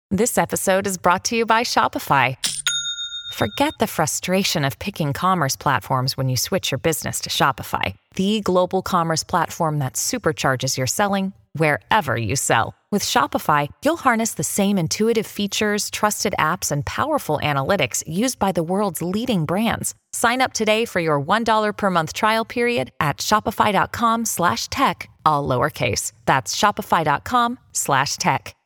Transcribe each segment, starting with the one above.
This episode is brought to you by Shopify. Forget the frustration of picking commerce platforms when you switch your business to Shopify, the global commerce platform that supercharges your selling wherever you sell. With Shopify, you'll harness the same intuitive features, trusted apps, and powerful analytics used by the world's leading brands. Sign up today for your $1 per month trial period at shopify.com/tech, all lowercase. That's shopify.com/tech.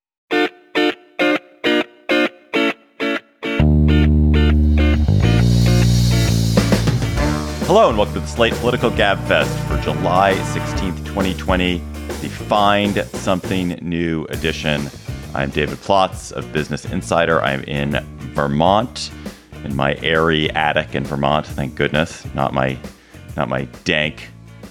Hello and welcome to the Slate Political Gabfest for July 16th, 2020, the Find Something New edition. I'm David Plotz of Business Insider. I'm in Vermont, in my airy attic in Vermont, thank goodness. Not my dank,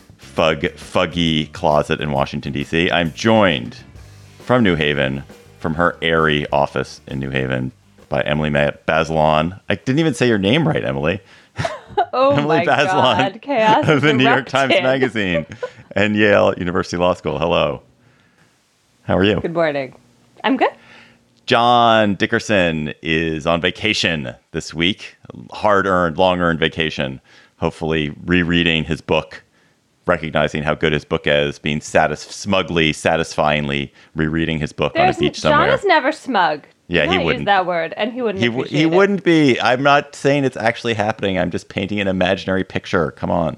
fuggy closet in Washington, D.C. I'm joined from New Haven, from her airy office in New Haven, by Emily Bazelon. I didn't even say your name right, Emily. Oh Emily my Bazelon God, chaos of the erupted. New York Times Magazine and Yale University Law School. Hello. How are you? Good morning. I'm good. John Dickerson is on vacation this week. Hard-earned, long-earned vacation. Hopefully rereading his book, recognizing how good his book is, being smugly, satisfyingly rereading his book on a beach somewhere. John is never smug. Yeah, he wouldn't wouldn't use that word, and he wouldn't. He wouldn't be. I'm not saying it's actually happening. I'm just painting an imaginary picture. Come on.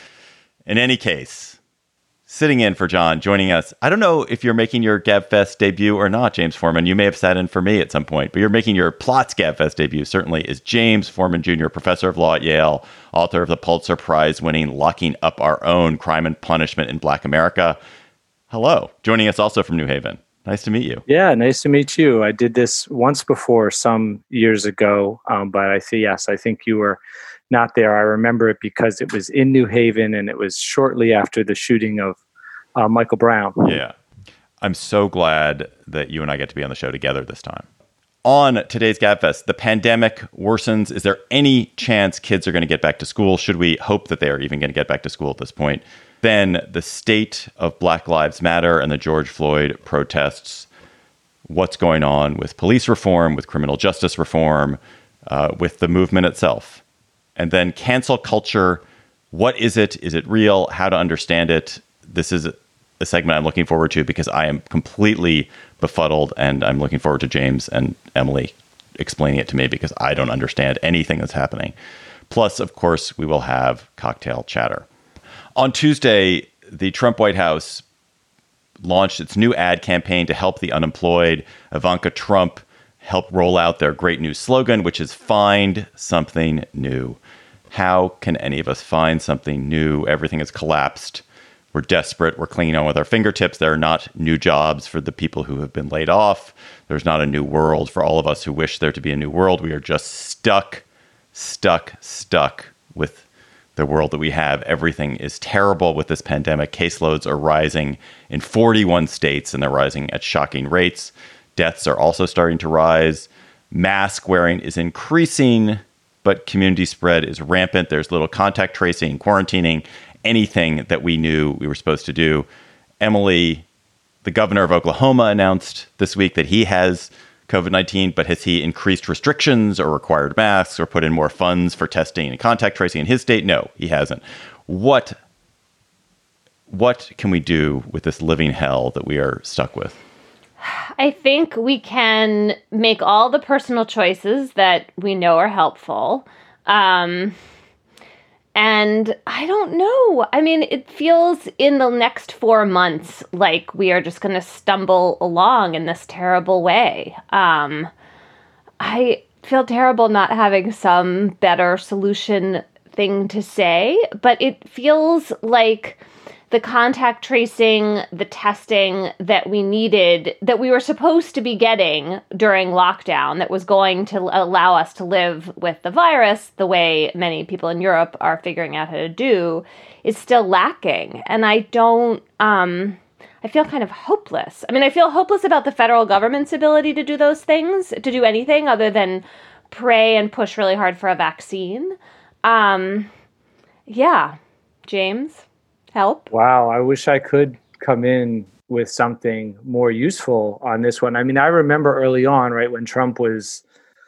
In any case, sitting in for John, joining us. I don't know if you're making your GabFest debut or not, James Forman. You may have sat in for me at some point, but you're making your Plotz GabFest debut. Certainly is James Forman Jr., professor of law at Yale, author of the Pulitzer Prize-winning "Locking Up Our Own: Crime and Punishment in Black America." Hello. Joining us also from New Haven. Nice to meet you. Yeah, nice to meet you. I did this once before some years ago, but I think you were not there. I remember it because it was in New Haven and it was shortly after the shooting of Michael Brown. Yeah. I'm so glad that you and I get to be on the show together this time. On today's GabFest, the pandemic worsens. Is there any chance kids are going to get back to school? Should we hope that they are even going to get back to school at this point? Then the state of Black Lives Matter and the George Floyd protests. What's going on with police reform, with criminal justice reform, with the movement itself? And then cancel culture. What is it? Is it real? How to understand it? This is a segment I'm looking forward to because I am completely befuddled, and I'm looking forward to James and Emily explaining it to me because I don't understand anything that's happening. Plus, of course, we will have cocktail chatter. On Tuesday, the Trump White House launched its new ad campaign to help the unemployed. Ivanka Trump helped roll out their great new slogan, which is "Find Something New." How can any of us find something new? Everything has collapsed. We're desperate. We're clinging on with our fingertips. There are not new jobs for the people who have been laid off. There's not a new world for all of us who wish there to be a new world. We are just stuck with the world that we have. Everything is terrible with this pandemic. Caseloads are rising in 41 states, and they're rising at shocking rates. Deaths are also starting to rise. Mask wearing is increasing, but community spread is rampant. There's little contact tracing, quarantining, anything that we knew we were supposed to do. Emily, the governor of Oklahoma, announced this week that he has COVID-19, but has he increased restrictions or required masks or put in more funds for testing and contact tracing in his state? No, he hasn't. What can we do with this living hell that we are stuck with? I think we can make all the personal choices that we know are helpful. And I don't know. I mean, it feels in the next 4 months like we are just going to stumble along in this terrible way. I feel terrible not having some better solution thing to say, but it feels like the contact tracing, the testing that we needed, that we were supposed to be getting during lockdown, that was going to allow us to live with the virus the way many people in Europe are figuring out how to do, is still lacking. And I feel kind of hopeless. I mean, I feel hopeless about the federal government's ability to do those things, to do anything other than pray and push really hard for a vaccine. Yeah. James? Help? Wow, I wish I could come in with something more useful on this one. I mean, I remember early on, right, when Trump was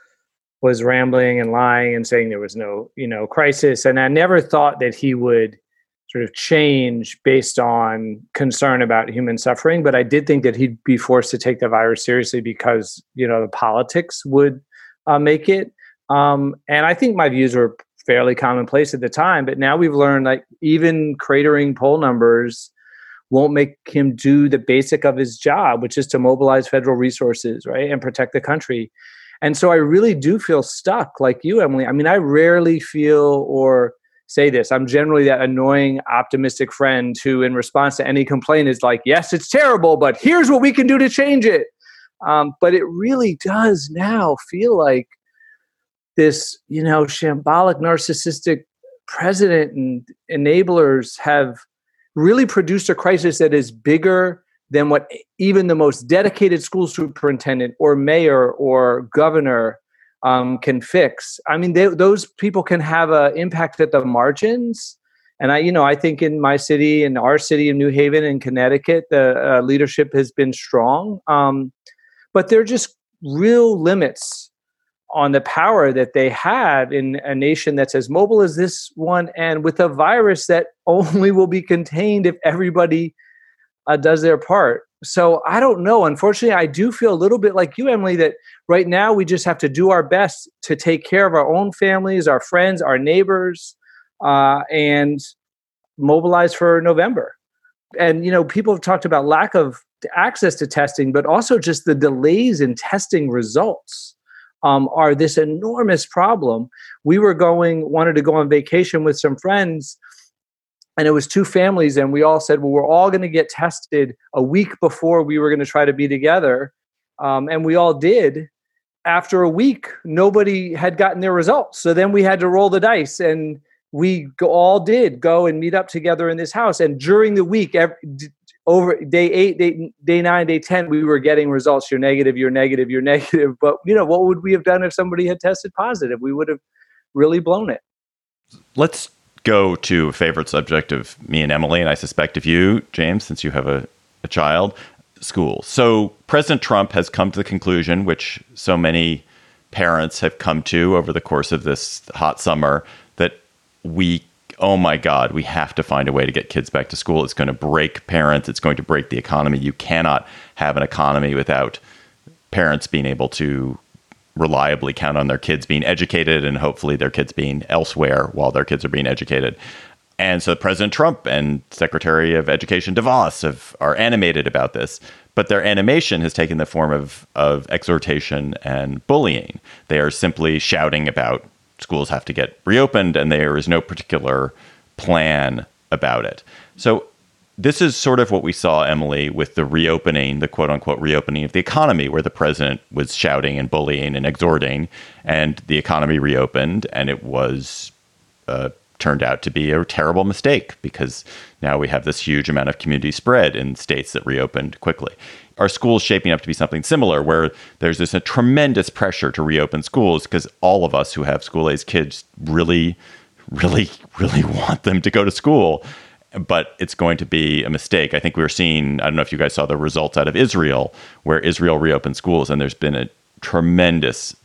rambling and lying and saying there was no, crisis. And I never thought that he would sort of change based on concern about human suffering. But I did think that he'd be forced to take the virus seriously because, the politics would make it. And I think my views were fairly commonplace at the time. But now we've learned, like, even cratering poll numbers won't make him do the basic of his job, which is to mobilize federal resources, right, and protect the country. And so I really do feel stuck, like you, Emily. I mean, I rarely feel or say this. I'm generally that annoying, optimistic friend who, in response to any complaint, is like, yes, it's terrible, but here's what we can do to change it. But it really does now feel like this, shambolic, narcissistic president and enablers have really produced a crisis that is bigger than what even the most dedicated school superintendent or mayor or governor can fix. I mean, those people can have an impact at the margins. And I think in my city, in our city of New Haven in Connecticut, the leadership has been strong. But there are just real limits on the power that they have in a nation that's as mobile as this one, and with a virus that only will be contained if everybody does their part. So I don't know. Unfortunately, I do feel a little bit like you, Emily, that right now we just have to do our best to take care of our own families, our friends, our neighbors, and mobilize for November. And, people have talked about lack of access to testing, but also just the delays in testing results are this enormous problem. We wanted to go on vacation with some friends, and it was two families, and we all said, well, we're all going to get tested a week before we were going to try to be together. And we all did. After a week, nobody had gotten their results. So then we had to roll the dice, and we all did go and meet up together in this house. And during the week, over day 8, day 9, day 10, we were getting results. You're negative, you're negative, you're negative. But, what would we have done if somebody had tested positive? We would have really blown it. Let's go to a favorite subject of me and Emily, and I suspect of you, James, since you have a child, school. So President Trump has come to the conclusion, which so many parents have come to over the course of this hot summer, that oh my God, we have to find a way to get kids back to school. It's going to break parents. It's going to break the economy. You cannot have an economy without parents being able to reliably count on their kids being educated, and hopefully their kids being elsewhere while their kids are being educated. And so President Trump and Secretary of Education DeVos are animated about this, but their animation has taken the form of exhortation and bullying. They are simply shouting about schools have to get reopened, and there is no particular plan about it. So this is sort of what we saw, Emily, with the reopening, the quote unquote reopening of the economy, where the president was shouting and bullying and exhorting, and the economy reopened, and it was turned out to be a terrible mistake because now we have this huge amount of community spread in states that reopened quickly. Are schools shaping up to be something similar, where there's a tremendous pressure to reopen schools because all of us who have school-aged kids really, really, really want them to go to school? But it's going to be a mistake. I think we were seeing, I don't know if you guys saw the results out of Israel, where Israel reopened schools, and there's been a tremendous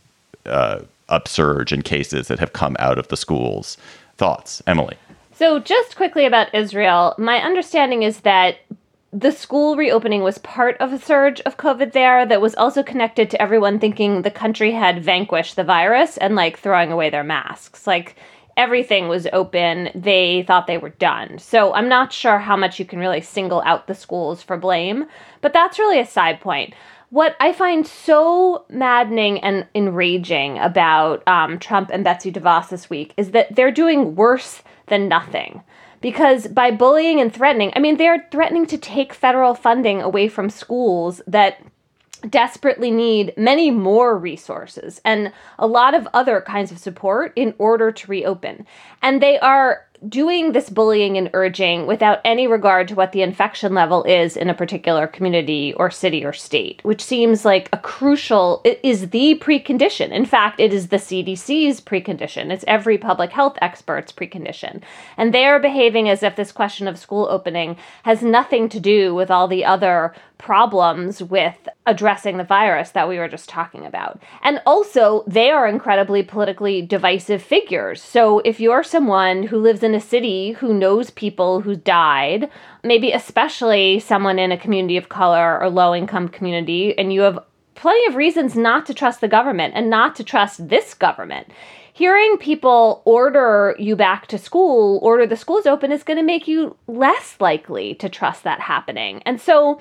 upsurge in cases that have come out of the schools. Thoughts, Emily? So just quickly about Israel, my understanding is that the school reopening was part of a surge of COVID there that was also connected to everyone thinking the country had vanquished the virus and throwing away their masks. Everything was open. They thought they were done. So I'm not sure how much you can really single out the schools for blame, but that's really a side point. What I find so maddening and enraging about Trump and Betsy DeVos this week is that they're doing worse than nothing. Because by bullying and threatening, they're threatening to take federal funding away from schools that desperately need many more resources and a lot of other kinds of support in order to reopen. And they are doing this bullying and urging without any regard to what the infection level is in a particular community or city or state, which seems like it is the precondition. In fact, it is the CDC's precondition. It's every public health expert's precondition. And they are behaving as if this question of school opening has nothing to do with all the other problems with addressing the virus that we were just talking about. And also, they are incredibly politically divisive figures. So if you're someone who lives in a city who knows people who died, maybe especially someone in a community of color or low-income community, and you have plenty of reasons not to trust the government and not to trust this government, hearing people order you back to school, order the schools open, is going to make you less likely to trust that happening. And so,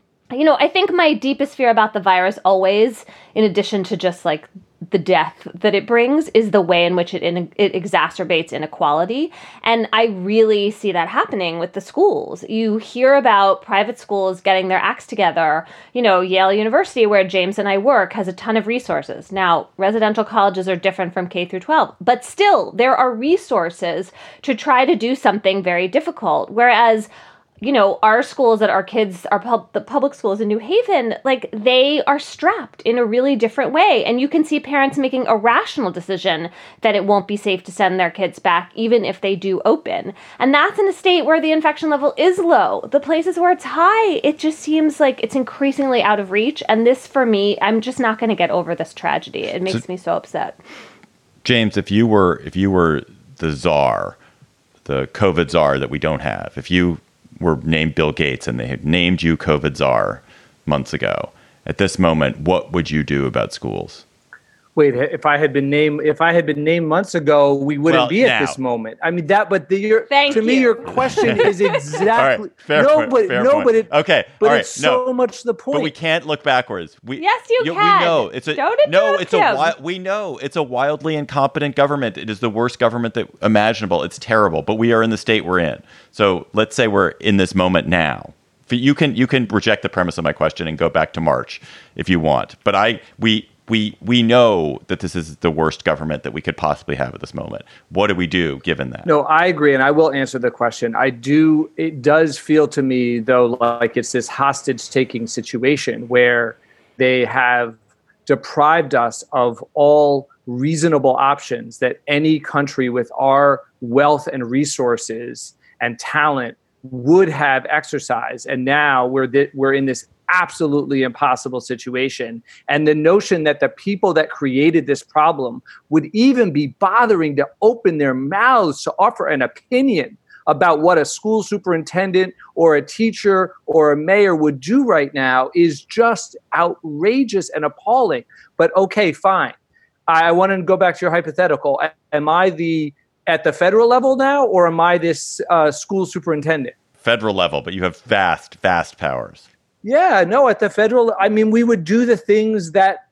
I think my deepest fear about the virus always, in addition to just like the death that it brings, is the way in which it exacerbates inequality. And I really see that happening with the schools. You hear about private schools getting their acts together. Yale University, where James and I work, has a ton of resources. Now, residential colleges are different from K through 12, but still there are resources to try to do something very difficult. Whereas our schools the public schools in New Haven, like, they are strapped in a really different way. And you can see parents making a rational decision that it won't be safe to send their kids back, even if they do open. And that's in a state where the infection level is low. The places where it's high, it just seems like it's increasingly out of reach. And this, for me, I'm just not going to get over this tragedy. It makes me so upset. James, if you were the czar, the COVID czar that we don't have, if you were named Bill Gates and they had named you COVID czar months ago, at this moment, what would you do about schools? Wait, if I had been named months ago, we wouldn't be at this moment. I mean your question is exactly right, fair point. Okay, but all right, it's so much the point. But we can't look backwards. Yes, you can. We know We know it's a wildly incompetent government. It is the worst government imaginable. It's terrible. But we are in the state we're in. So let's say we're in this moment now. You can reject the premise of my question and go back to March if you want. But we know that this is the worst government that we could possibly have at this moment. What do we do given that? No, I agree, and I will answer the question. It does feel to me, though, like it's this hostage-taking situation where they have deprived us of all reasonable options that any country with our wealth and resources and talent would have exercised. And now we're in this absolutely impossible situation. And the notion that the people that created this problem would even be bothering to open their mouths to offer an opinion about what a school superintendent or a teacher or a mayor would do right now is just outrageous and appalling. But okay, fine. I want to go back to your hypothetical. Am I at the federal level now, or am I this school superintendent? Federal level, but you have vast, vast powers. Yeah, no, at the federal, I mean, we would do the things that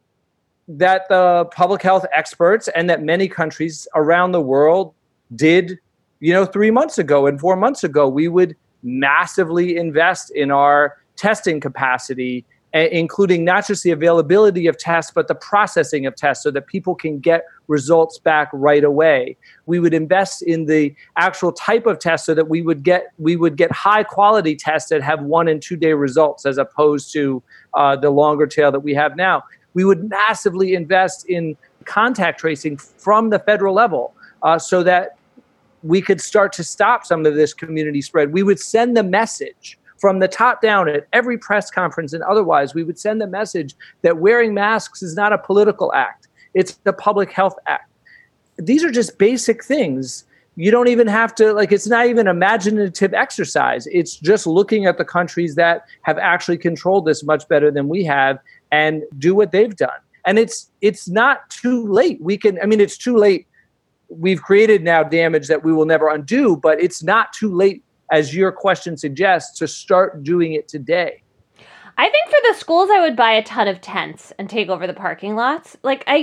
the public health experts and that many countries around the world did, 3 months ago and 4 months ago. We would massively invest in our testing capacity, including not just the availability of tests, but the processing of tests so that people can get results back right away. We would invest in the actual type of test so that we would get high quality tests that have 1 and 2 day results, as opposed to the longer tail that we have now. We would massively invest in contact tracing from the federal level so that we could start to stop some of this community spread. We would send the message from the top down at every press conference and otherwise. We would send the message that wearing masks is not a political act. It's a public health act. These are just basic things. You don't even have to, it's not even imaginative exercise. It's just looking at the countries that have actually controlled this much better than we have and do what they've done. And it's not too late. It's too late. We've created now damage that we will never undo, but it's not too late, as your question suggests, to start doing it today. I think for the schools, I would buy a ton of tents and take over the parking lots.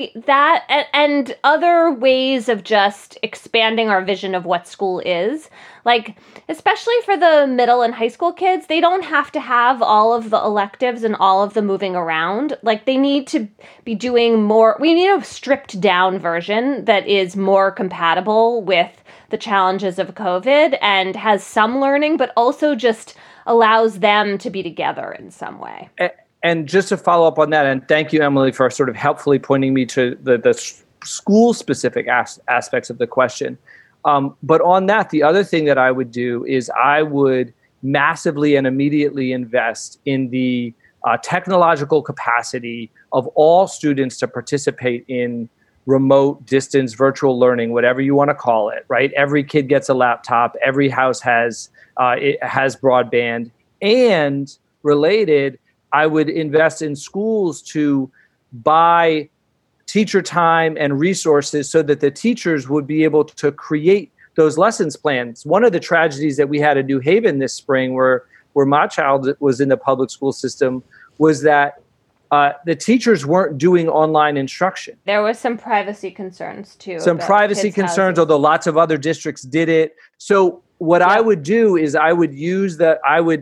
And other ways of just expanding our vision of what school is. Like, especially for the middle and high school kids, they don't have to have all of the electives and all of the moving around. Like, they need to be doing more. We need a stripped down version that is more compatible with the challenges of COVID and has some learning, but also just allows them to be together in some way. And just to follow up on that, and thank you, Emily, for sort of helpfully pointing me to the school-specific aspects of the question. But on that, the other thing that I would do is I would massively and immediately invest in the technological capacity of all students to participate in remote, distance, virtual learning, whatever you want to call it, right? Every kid gets a laptop. Every house has broadband. And related, I would invest in schools to buy teacher time and resources so that the teachers would be able to create those lessons plans. One of the tragedies that we had in New Haven this spring, where my child was in the public school system, was that the teachers weren't doing online instruction. There was some privacy concerns too. Some privacy concerns, although lots of other districts did it. So what I would do is I would use the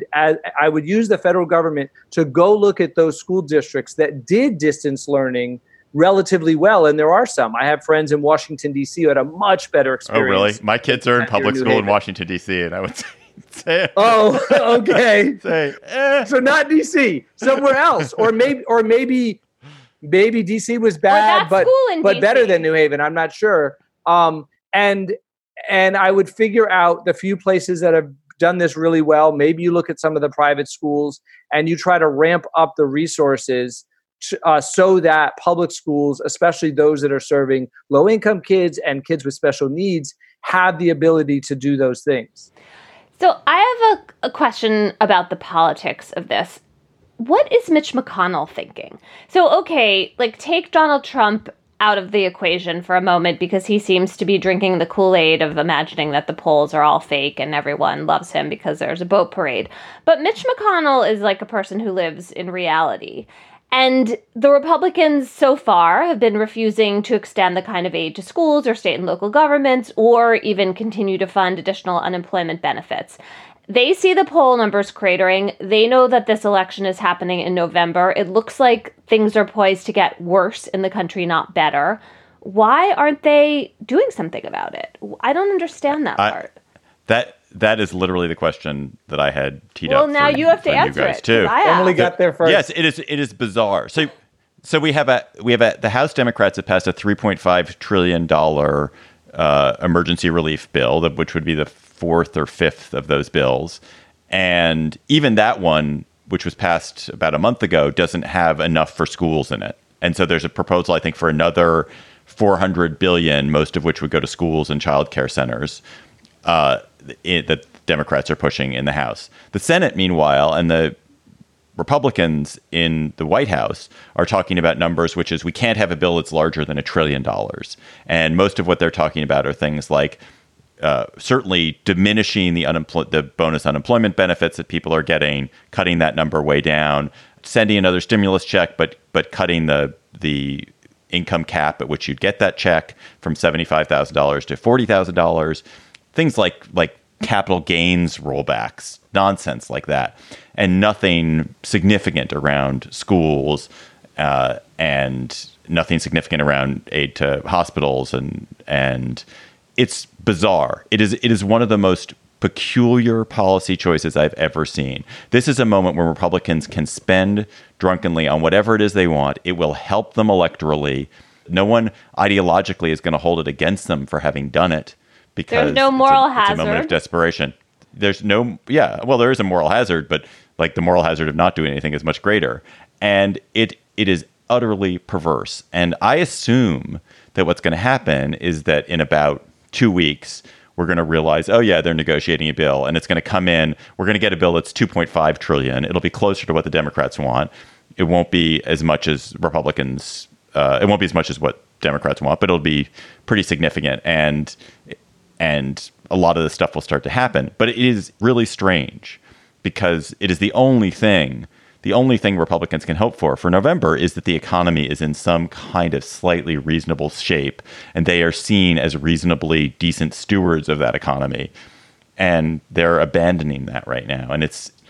federal government to go look at those school districts that did distance learning relatively well, and there are some. I have friends in Washington, D.C. who had a much better experience. Oh, really? My kids are in public school in Washington, D.C., and I would say oh, okay. Say, So not D.C., somewhere else, or maybe D.C. was bad, but better than New Haven. I'm not sure. And I would figure out the few places that have done this really well. Maybe you look at some of the private schools and you try to ramp up the resources so that public schools, especially those that are serving low-income kids and kids with special needs, have the ability to do those things. So I have a question about the politics of this. What is Mitch McConnell thinking? So, okay, like take Donald Trump out of the equation for a moment because he seems to be drinking the Kool-Aid of imagining that the polls are all fake and everyone loves him because there's a boat parade. But Mitch McConnell is like a person who lives in reality. And the Republicans so far have been refusing to extend the kind of aid to schools or state and local governments or even continue to fund additional unemployment benefits. They see the poll numbers cratering. They know that this election is happening in November. It looks like things are poised to get worse in the country, not better. Why aren't they doing something about it? I don't understand that part. That is literally the question that I had teed up. Well, now you have to answer it too. Emily got there first. Yes, it is bizarre. So the House Democrats have passed a $3.5 trillion emergency relief bill, which would be the fourth or fifth of those bills, and even that one, which was passed about a month ago, doesn't have enough for schools in it. And so there's a proposal, I think, for another $400 billion, most of which would go to schools and child care centers. That Democrats are pushing in the House. The Senate, meanwhile, and the Republicans in the White House are talking about numbers, which is we can't have a bill that's larger than $1 trillion. And most of what they're talking about are things like certainly diminishing the bonus unemployment benefits that people are getting, cutting that number way down, sending another stimulus check, but cutting the income cap at which you'd get that check from $75,000 to $40,000. Things like capital gains rollbacks, nonsense like that, and nothing significant around schools and nothing significant around aid to hospitals, and it's bizarre. It is one of the most peculiar policy choices I've ever seen. This is a moment where Republicans can spend drunkenly on whatever it is they want. It will help them electorally. No one ideologically is going to hold it against them for having done it. Because there's no moral hazard. It's a moment of desperation. There is a moral hazard, but like the moral hazard of not doing anything is much greater. And it is utterly perverse. And I assume that what's going to happen is that in about 2 weeks, we're going to realize, oh yeah, they're negotiating a bill and it's going to come in. We're going to get a bill that's $2.5 trillion. It'll be closer to what the Democrats want. It won't be as much as Republicans. It won't be as much as what Democrats want, but it'll be pretty significant. And a lot of this stuff will start to happen. But it is really strange because it is the only thing the only thing Republicans can hope for November is that the economy is in some kind of slightly reasonable shape and they are seen as reasonably decent stewards of that economy. And they're abandoning that right now. And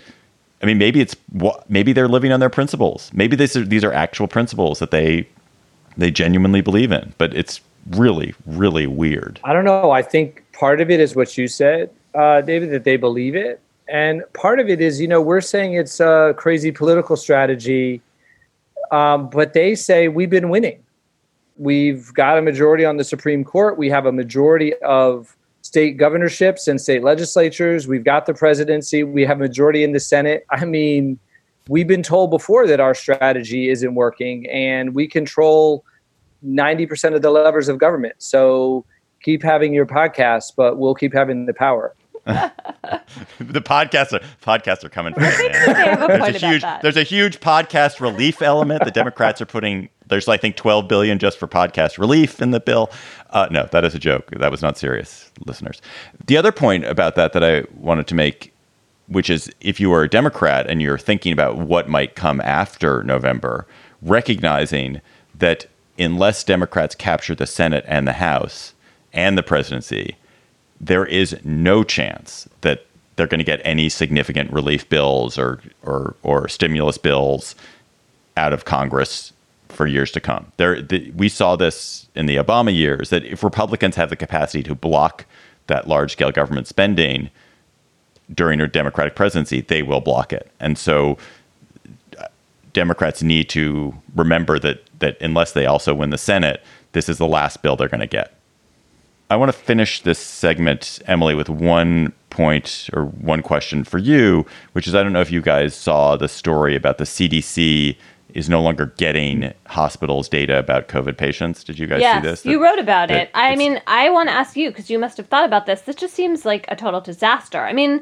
maybe they're living on their principles. Maybe these are actual principles that they genuinely believe in, but it's really, really weird. I don't know. I think part of it is what you said, David, that they believe it. And part of it is, we're saying it's a crazy political strategy, but they say we've been winning. We've got a majority on the Supreme Court. We have a majority of state governorships and state legislatures. We've got the presidency. We have a majority in the Senate. I mean, we've been told before that our strategy isn't working, and we control 90% of the levers of government. So keep having your podcast, but we'll keep having the power. The podcasts are coming. There's a huge podcast relief element. The Democrats are putting, there's I think $12 billion just for podcast relief in the bill. No, that is a joke. That was not serious, listeners. The other point about that I wanted to make, which is if you are a Democrat and you're thinking about what might come after November, recognizing that unless Democrats capture the Senate and the House and the presidency, there is no chance that they're going to get any significant relief bills or stimulus bills out of Congress for years to come. We saw this in the Obama years, that if Republicans have the capacity to block that large-scale government spending during a Democratic presidency, they will block it. And so Democrats need to remember that unless they also win the Senate, this is the last bill they're going to get. I want to finish this segment, Emily, with one point or one question for you, which is, I don't know if you guys saw the story about the CDC is no longer getting hospitals' data about COVID patients. Did you guys see this? Yes, you wrote about it. I mean, I want to ask you, because you must have thought about this. This just seems like a total disaster. I mean,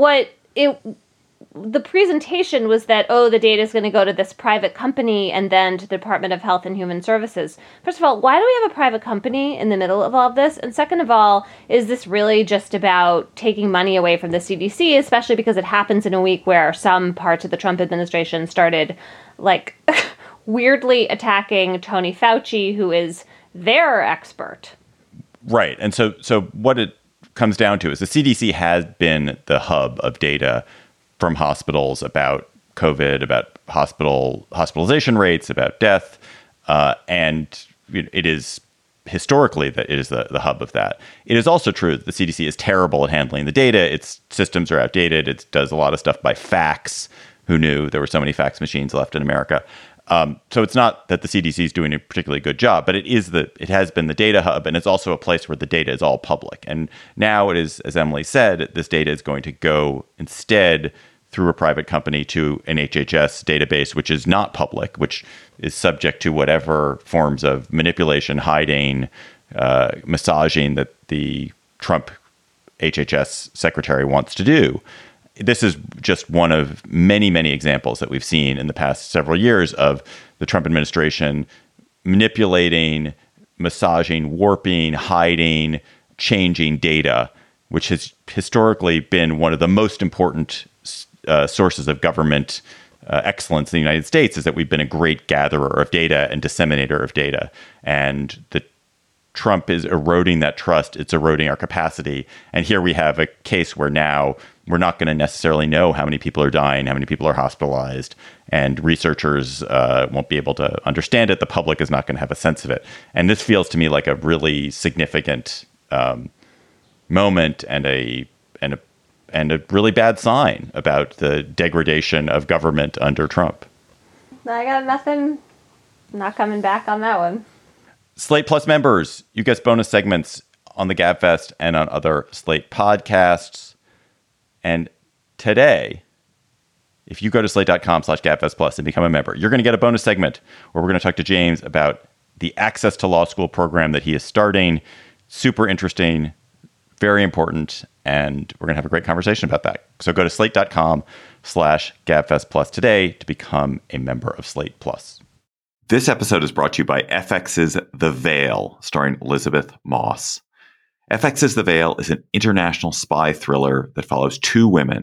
the presentation was that, the data is going to go to this private company and then to the Department of Health and Human Services. First of all, why do we have a private company in the middle of all of this? And second of all, is this really just about taking money away from the CDC, especially because it happens in a week where some parts of the Trump administration started weirdly attacking Tony Fauci, who is their expert? Right. And so what it comes down to is the CDC has been the hub of data from hospitals about COVID, about hospitalization rates, about death. And it is historically that it is the hub of that. It is also true that the CDC is terrible at handling the data. Its systems are outdated. It does a lot of stuff by fax. Who knew there were so many fax machines left in America? So it's not that the CDC is doing a particularly good job, but it has been the data hub, and it's also a place where the data is all public. And now it is, as Emily said, this data is going to go instead through a private company to an HHS database, which is not public, which is subject to whatever forms of manipulation, hiding, massaging that the Trump HHS secretary wants to do. This is just one of many, many examples that we've seen in the past several years of the Trump administration manipulating, massaging, warping, hiding, changing data, which has historically been one of the most important sources of government excellence in the United States, is that we've been a great gatherer of data and disseminator of data. And Trump is eroding that trust. It's eroding our capacity. And here we have a case where now we're not going to necessarily know how many people are dying, how many people are hospitalized, and researchers won't be able to understand it. The public is not going to have a sense of it. And this feels to me like a really significant moment and a really bad sign about the degradation of government under Trump. I got nothing. Not coming back on that one. Slate Plus members, you get bonus segments on the GabFest and on other Slate podcasts. And today, if you go to slate.com/GabFest Plus and become a member, you're going to get a bonus segment where we're going to talk to James about the Access to Law School program that he is starting. Super interesting, very important, and we're going to have a great conversation about that. So go to slate.com/GabFest Plus today to become a member of Slate Plus. This episode is brought to you by FX's The Veil, starring Elizabeth Moss. FX's The Veil is an international spy thriller that follows two women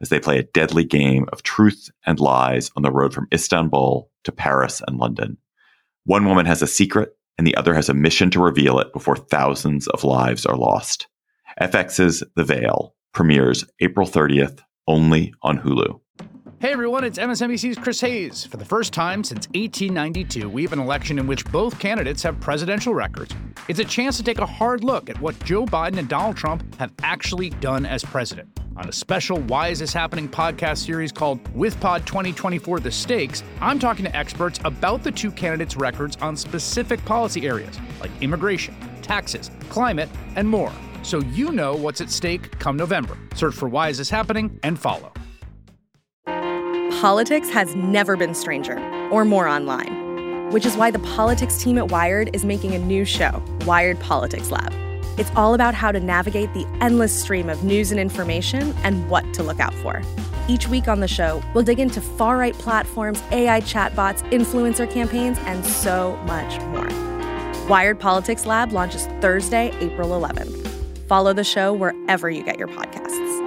as they play a deadly game of truth and lies on the road from Istanbul to Paris and London. One woman has a secret, and the other has a mission to reveal it before thousands of lives are lost. FX's The Veil premieres April 30th, only on Hulu. Hey everyone, it's MSNBC's Chris Hayes. For the first time since 1892, we have an election in which both candidates have presidential records. It's a chance to take a hard look at what Joe Biden and Donald Trump have actually done as president. On a special Why Is This Happening podcast series called With Pod 2024 The Stakes, I'm talking to experts about the two candidates' records on specific policy areas like immigration, taxes, climate, and more. So you know what's at stake come November. Search for Why Is This Happening and follow. Politics has never been stranger or more online, which is why the politics team at Wired is making a new show, Wired Politics Lab. It's all about how to navigate the endless stream of news and information and what to look out for. Each week on the show, we'll dig into far-right platforms, AI chatbots, influencer campaigns, and so much more. Wired Politics Lab launches Thursday, April 11th. Follow the show wherever you get your podcasts.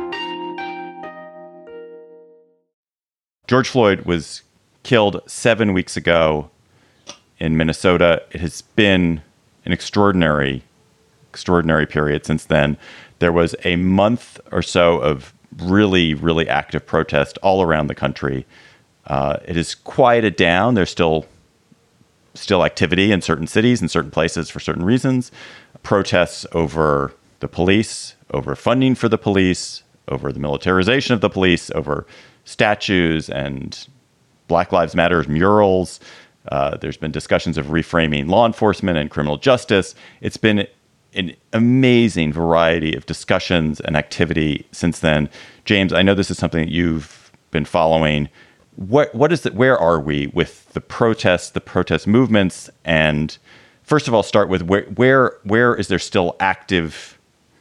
George Floyd was killed 7 weeks ago in Minnesota. It has been an extraordinary period since then. There was a month or so of really, really active protest all around the country. It has quieted down. There's still activity in certain cities and certain places for certain reasons. Protests over the police, over funding for the police, over the militarization of the police, over statues and Black Lives Matter murals. There's been discussions of reframing law enforcement and criminal justice. It's been an amazing variety of discussions and activity since then. James, I know this is something that you've been following. What is it? Where are we with the protest movements? And first of all, start with where is there still active?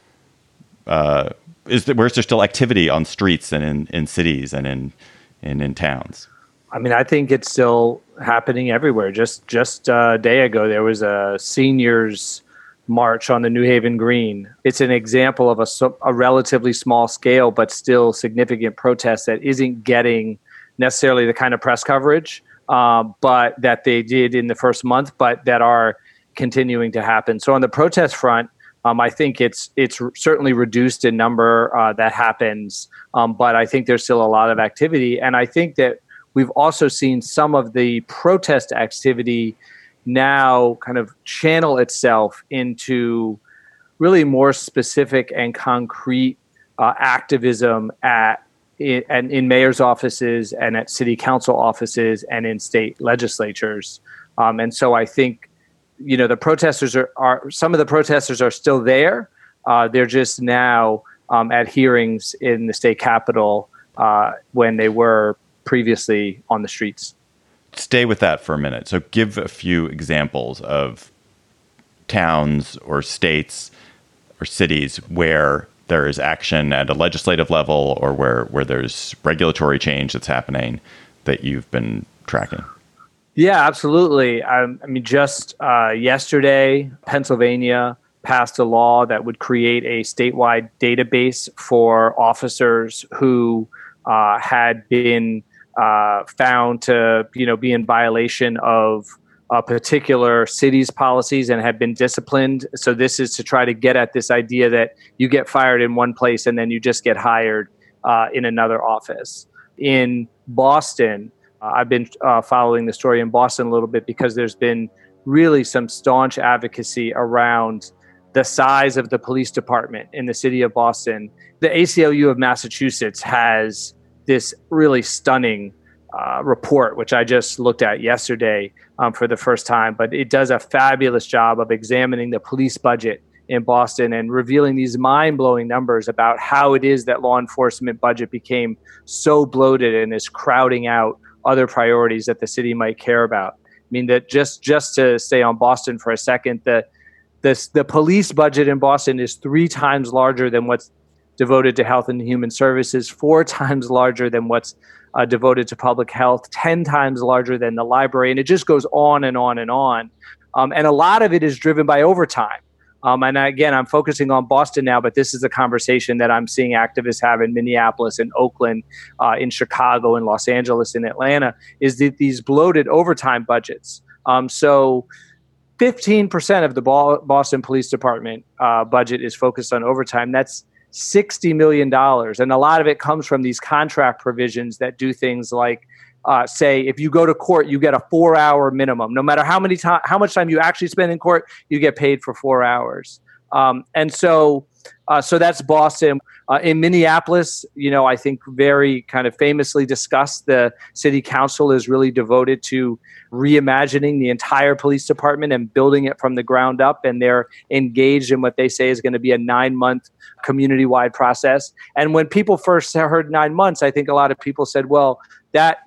Where's there still activity on streets and in cities and in towns? I mean, I think it's still happening everywhere. Just a day ago, there was a seniors march on the New Haven Green. It's an example of a relatively small scale, but still significant protest that isn't getting necessarily the kind of press coverage, but that they did in the first month, but that are continuing to happen. So on the protest front, I think it's certainly reduced in number that happens, but I think there's still a lot of activity. And I think that we've also seen some of the protest activity now kind of channel itself into really more specific and concrete activism in mayor's offices and at city council offices and in state legislatures. And so I think, the protesters are some of the protesters are still there. They're just now at hearings in the state capitol when they were previously on the streets. Stay with that for a minute. So give a few examples of towns or states or cities where there is action at a legislative level or where there's regulatory change that's happening that you've been tracking. Yeah, absolutely. I mean, just yesterday, Pennsylvania passed a law that would create a statewide database for officers who had been found to, be in violation of a particular city's policies and have been disciplined. So this is to try to get at this idea that you get fired in one place and then you just get hired in another office. In Boston, I've been following the story in Boston a little bit because there's been really some staunch advocacy around the size of the police department in the city of Boston. The ACLU of Massachusetts has this really stunning report, which I just looked at yesterday for the first time, but it does a fabulous job of examining the police budget in Boston and revealing these mind-blowing numbers about how it is that law enforcement budget became so bloated and is crowding out other priorities that the city might care about. I mean, that just to stay on Boston for a second, the police budget in Boston is 3 times larger than what's devoted to health and human services, 4 times larger than what's devoted to public health, 10 times larger than the library, and it just goes on and on and on. And a lot of it is driven by overtime. And again, I'm focusing on Boston now, but this is a conversation that I'm seeing activists have in Minneapolis, in Oakland, in Chicago, in Los Angeles, in Atlanta, is that these bloated overtime budgets. So 15% of the Boston Police Department budget is focused on overtime. That's $60 million. And a lot of it comes from these contract provisions that do things like, say, if you go to court, you get a 4-hour minimum. No matter how much time you actually spend in court, you get paid for 4 hours. So that's Boston. In Minneapolis, I think very kind of famously discussed, the city council is really devoted to reimagining the entire police department and building it from the ground up. And they're engaged in what they say is going to be a 9-month community-wide process. And when people first heard 9 months, I think a lot of people said, well, that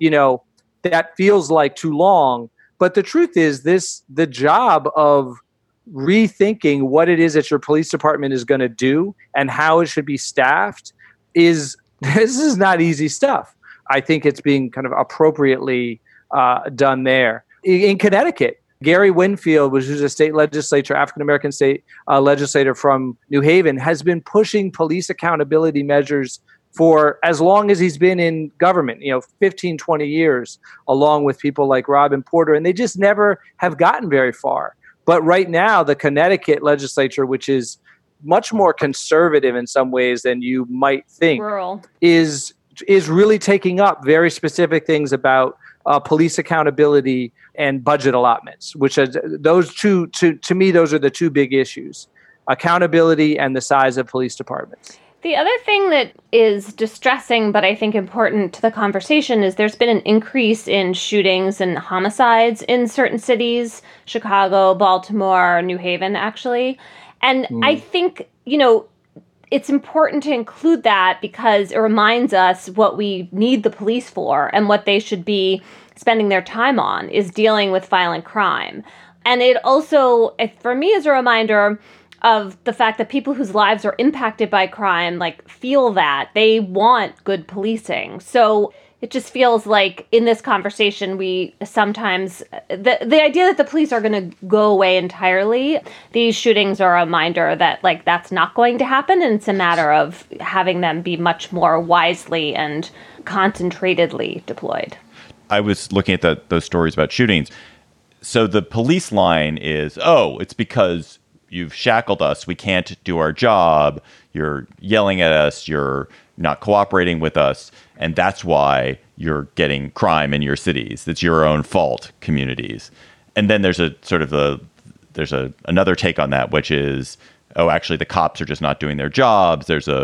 feels like too long. But the truth is the job of rethinking what it is that your police department is going to do and how it should be staffed this is not easy stuff. I think it's being kind of appropriately done there. In Connecticut, Gary Winfield, who's a state legislator, African-American state legislator from New Haven, has been pushing police accountability measures for as long as he's been in government, 15, 20 years, along with people like Robin Porter, and they just never have gotten very far. But right now, the Connecticut legislature, which is much more conservative in some ways than you might think, rural, is really taking up very specific things about police accountability and budget allotments, which are those two, to me, those are the two big issues: accountability and the size of police departments. The other thing that is distressing, but I think important to the conversation, is there's been an increase in shootings and homicides in certain cities, Chicago, Baltimore, New Haven, actually. And I think, it's important to include that because it reminds us what we need the police for and what they should be spending their time on is dealing with violent crime. And it also, for me, is a reminder of the fact that people whose lives are impacted by crime, feel that they want good policing. So it just feels like in this conversation, we sometimes, the idea that the police are going to go away entirely, these shootings are a reminder that that's not going to happen. And it's a matter of having them be much more wisely and concentratedly deployed. I was looking at those stories about shootings. So the police line is, it's because you've shackled us. We can't do our job. You're yelling at us. You're not cooperating with us. And that's why you're getting crime in your cities. It's your own fault, communities. And then there's another take on that, which is, actually the cops are just not doing their jobs. There's a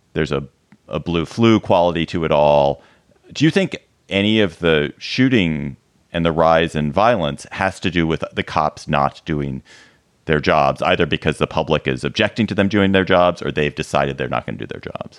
blue flu quality to it all. Do you think any of the shooting and the rise in violence has to do with the cops not doing their jobs, either because the public is objecting to them doing their jobs or they've decided they're not going to do their jobs?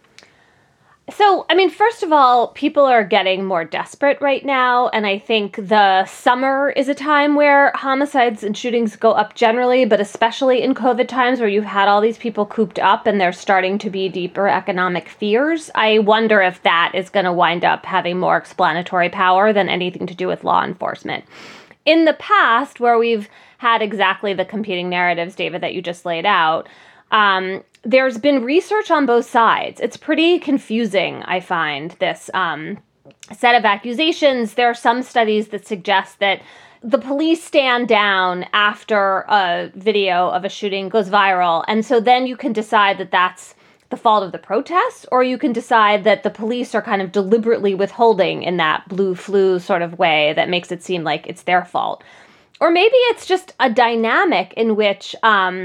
So, first of all, people are getting more desperate right now. And I think the summer is a time where homicides and shootings go up generally, but especially in COVID times where you've had all these people cooped up and there's starting to be deeper economic fears. I wonder if that is going to wind up having more explanatory power than anything to do with law enforcement. In the past, where we've had exactly the competing narratives, David, that you just laid out, there's been research on both sides. It's pretty confusing, I find, this set of accusations. There are some studies that suggest that the police stand down after a video of a shooting goes viral. And so then you can decide that that's the fault of the protests, or you can decide that the police are kind of deliberately withholding in that blue flu sort of way that makes it seem like it's their fault. Or maybe it's just a dynamic in which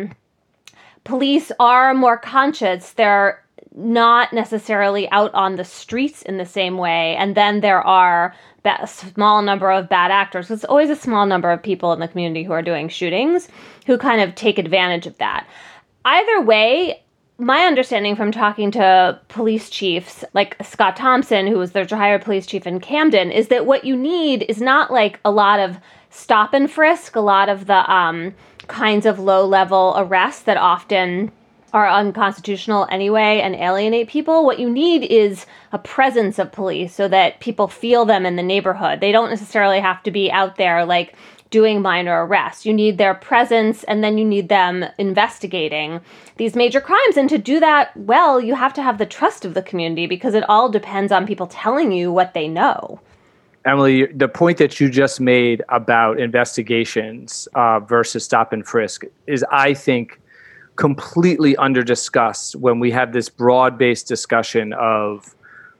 police are more conscious. They're not necessarily out on the streets in the same way. And then there are a small number of bad actors. It's always a small number of people in the community who are doing shootings who kind of take advantage of that. Either way, my understanding from talking to police chiefs like Scott Thompson, who was the retired police chief in Camden, is that what you need is not a lot of stop and frisk, a lot of the kinds of low-level arrests that often are unconstitutional anyway and alienate people. What you need is a presence of police so that people feel them in the neighborhood. They don't necessarily have to be out there doing minor arrests. You need their presence, and then you need them investigating these major crimes. And to do that well, you have to have the trust of the community, because it all depends on people telling you what they know. Emily, the point that you just made about investigations versus stop and frisk is, I think, completely under-discussed when we have this broad-based discussion of,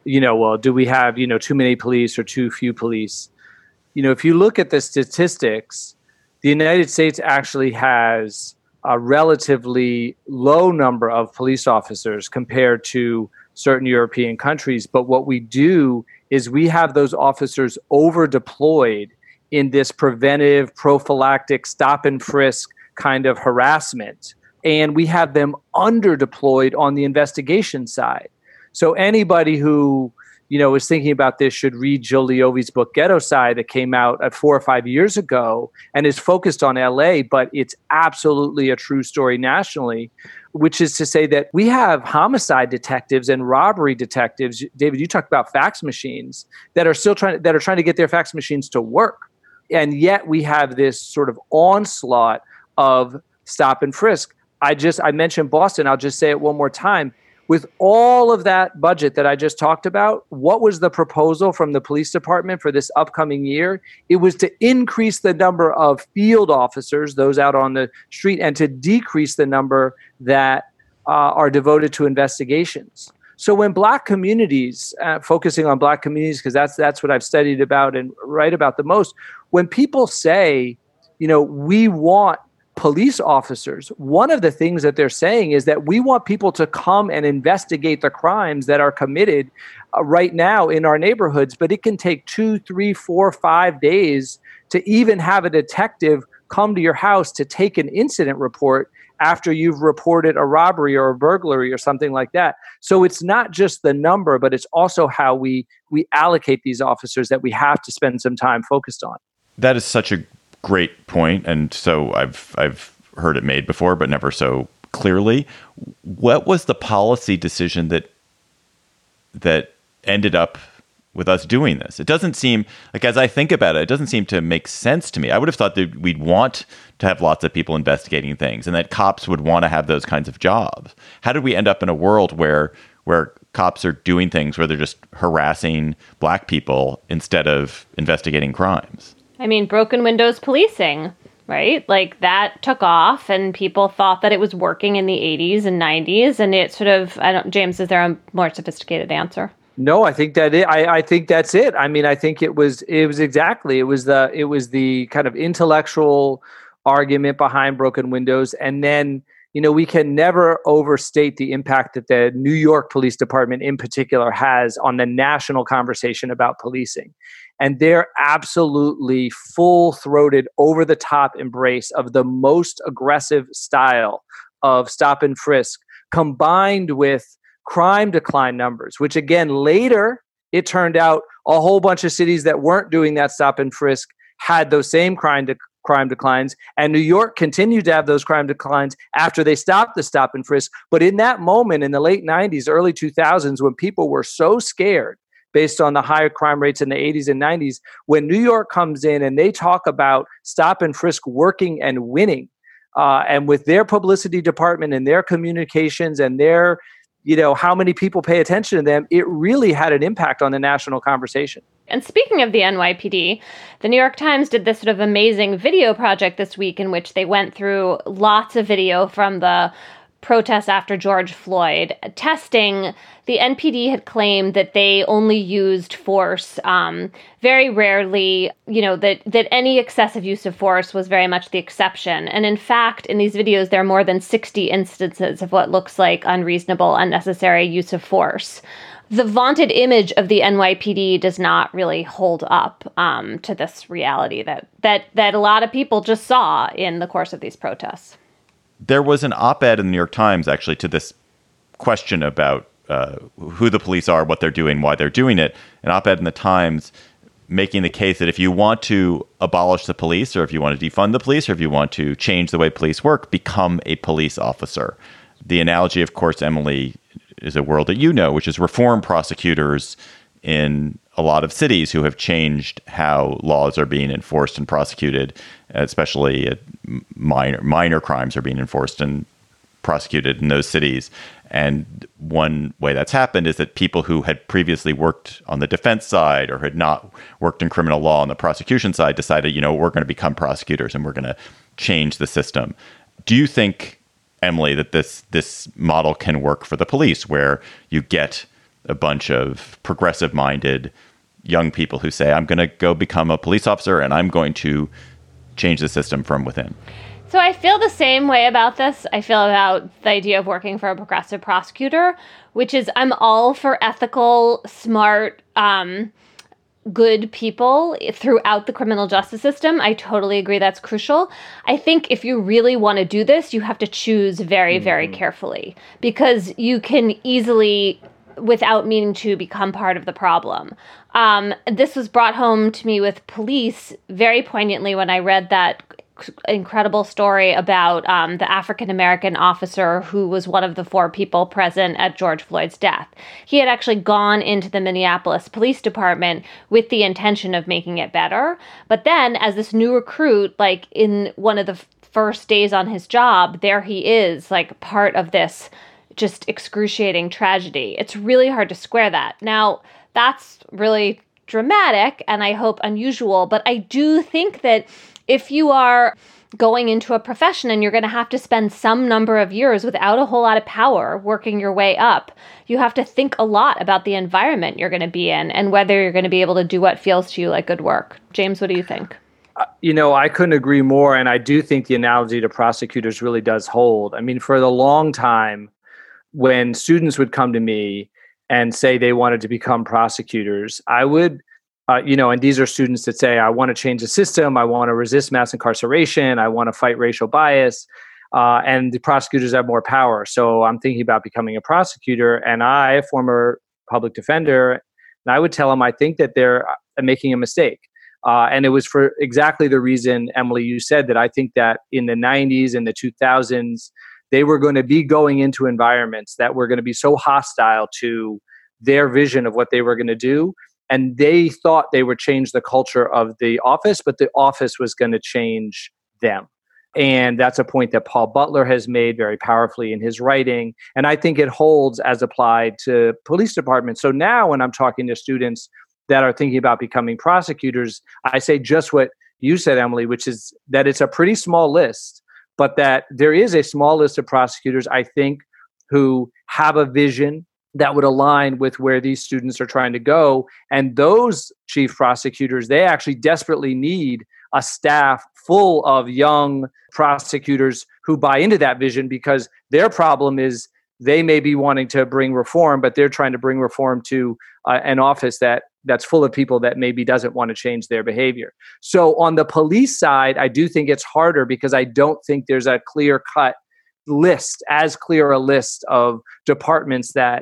do we have, too many police or too few police? If you look at the statistics, the United States actually has a relatively low number of police officers compared to certain European countries. But what we do is we have those officers over-deployed in this preventive, prophylactic, stop and frisk kind of harassment. And we have them under-deployed on the investigation side. So anybody who, is thinking about this should read Jill Leovey's book, Ghettocide, that came out 4 or 5 years ago and is focused on LA, but it's absolutely a true story nationally, which is to say that we have homicide detectives and robbery detectives. David, you talked about fax machines that are trying to get their fax machines to work. And yet we have this sort of onslaught of stop and frisk. I mentioned Boston. I'll just say it one more time. With all of that budget that I just talked about, what was the proposal from the police department for this upcoming year? It was to increase the number of field officers, those out on the street, and to decrease the number that are devoted to investigations. So when Black communities, focusing on Black communities, because that's what I've studied about and write about the most, when people say, we want police officers, one of the things that they're saying is that we want people to come and investigate the crimes that are committed right now in our neighborhoods, but it can take 2, 3, 4, 5 days to even have a detective come to your house to take an incident report after you've reported a robbery or a burglary or something like that. So it's not just the number, but it's also how we allocate these officers that we have to spend some time focused on. That is such a great point, and so I've heard it made before, but never so clearly. What was the policy decision that ended up with us doing this? It doesn't seem like, as I think about it, it doesn't seem to make sense to me. I would have thought that we'd want to have lots of people investigating things, and that cops would want to have those kinds of jobs. How did we end up in a world where cops are doing things where they're just harassing Black people instead of investigating crimes? I mean, broken windows policing, right? Like that took off and people thought that it was working in the 80s and 90s. And it sort of, James, is there a more sophisticated answer? No, I think I think that's it. I mean, I think it was the kind of intellectual argument behind broken windows. And then, we can never overstate the impact that the New York Police Department in particular has on the national conversation about policing. And their absolutely full-throated, over-the-top embrace of the most aggressive style of stop and frisk, combined with crime decline numbers, which again, later, it turned out a whole bunch of cities that weren't doing that stop and frisk had those same crime declines. And New York continued to have those crime declines after they stopped the stop and frisk. But in that moment, in the late 90s, early 2000s, when people were so scared based on the higher crime rates in the 80s and 90s, when New York comes in and they talk about stop and frisk working and winning, and with their publicity department and their communications and their, how many people pay attention to them, it really had an impact on the national conversation. And speaking of the NYPD, the New York Times did this sort of amazing video project this week in which they went through lots of video from the protests after George Floyd. Testing, the NPD had claimed that they only used force very rarely, that any excessive use of force was very much the exception. And in fact, in these videos, there are more than 60 instances of what looks like unreasonable, unnecessary use of force. The vaunted image of the NYPD does not really hold up to this reality that a lot of people just saw in the course of these protests. There was an op-ed in the New York Times, actually, to this question about who the police are, what they're doing, why they're doing it. An op-ed in the Times making the case that if you want to abolish the police, or if you want to defund the police, or if you want to change the way police work, become a police officer. The analogy, of course, Emily, is a world that you know, which is reform prosecutors in a lot of cities who have changed how laws are being enforced and prosecuted, especially minor crimes are being enforced and prosecuted in those cities. And one way that's happened is that people who had previously worked on the defense side or had not worked in criminal law on the prosecution side decided, we're going to become prosecutors and we're going to change the system. Do you think, Emily, that this model can work for the police, where you get a bunch of progressive-minded young people who say, I'm going to go become a police officer and I'm going to change the system from within? So I feel the same way about this. I feel about the idea of working for a progressive prosecutor, which is I'm all for ethical, smart, good people throughout the criminal justice system. I totally agree that's crucial. I think if you really want to do this, you have to choose very, very carefully, because you can easily, without meaning to, become part of the problem. This was brought home to me with police very poignantly when I read that incredible story about the African-American officer who was one of the 4 people present at George Floyd's death. He had actually gone into the Minneapolis Police Department with the intention of making it better. But then as this new recruit, like in one of the first days on his job, there he is, like part of this just excruciating tragedy. It's really hard to square that. Now, that's really dramatic and I hope unusual, but I do think that if you are going into a profession and you're going to have to spend some number of years without a whole lot of power working your way up, you have to think a lot about the environment you're going to be in and whether you're going to be able to do what feels to you like good work. James, what do you think? I couldn't agree more. And I do think the analogy to prosecutors really does hold. I mean, for the long time, when students would come to me and say they wanted to become prosecutors, I would and these are students that say, I want to change the system. I want to resist mass incarceration. I want to fight racial bias. And the prosecutors have more power. So I'm thinking about becoming a prosecutor. And I, a former public defender, and I would tell them, I think that they're making a mistake. And it was for exactly the reason, Emily, you said, that I think that in the 90s and the 2000s, they were going to be going into environments that were going to be so hostile to their vision of what they were going to do. And they thought they would change the culture of the office, but the office was going to change them. And that's a point that Paul Butler has made very powerfully in his writing. And I think it holds as applied to police departments. So now when I'm talking to students that are thinking about becoming prosecutors, I say just what you said, Emily, which is that it's a pretty small list, but that there is a small list of prosecutors, I think, who have a vision that would align with where these students are trying to go. And those chief prosecutors, they actually desperately need a staff full of young prosecutors who buy into that vision, because their problem is they may be wanting to bring reform, but they're trying to bring reform to an office that's full of people that maybe doesn't want to change their behavior. So on the police side, I do think it's harder, because I don't think there's a clear-cut list, as clear a list of departments that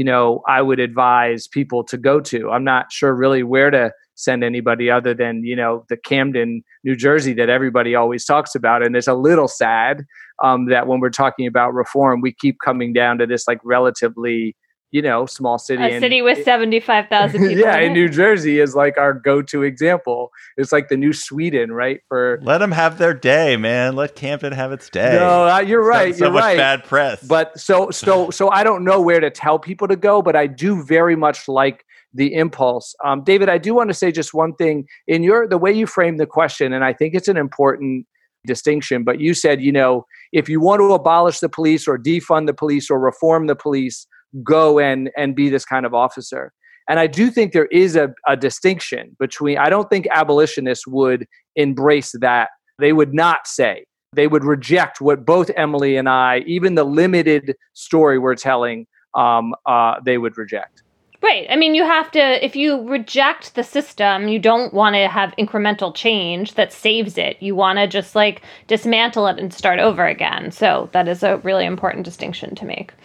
I would advise people to go to. I'm not sure really where to send anybody other than, the Camden, New Jersey that everybody always talks about. And it's a little sad that when we're talking about reform, we keep coming down to this like relatively, small city. A city with 75,000 people. Yeah, in New Jersey is like our go-to example. It's like the new Sweden, right? Let them have their day, man. Let Camden have its day. No, you're right. So much bad press. But so I don't know where to tell people to go, but I do very much like the impulse. David, I do want to say just one thing in the way you framed the question, and I think it's an important distinction. But you said, if you want to abolish the police or defund the police or reform the police, go and be this kind of officer. And I do think there is a distinction between, I don't think abolitionists would embrace that. They would not say, they would reject what both Emily and I, even the limited story we're telling, they would reject. Right. I mean, you have to, if you reject the system, you don't want to have incremental change that saves it. You want to just like dismantle it and start over again. So that is a really important distinction to make.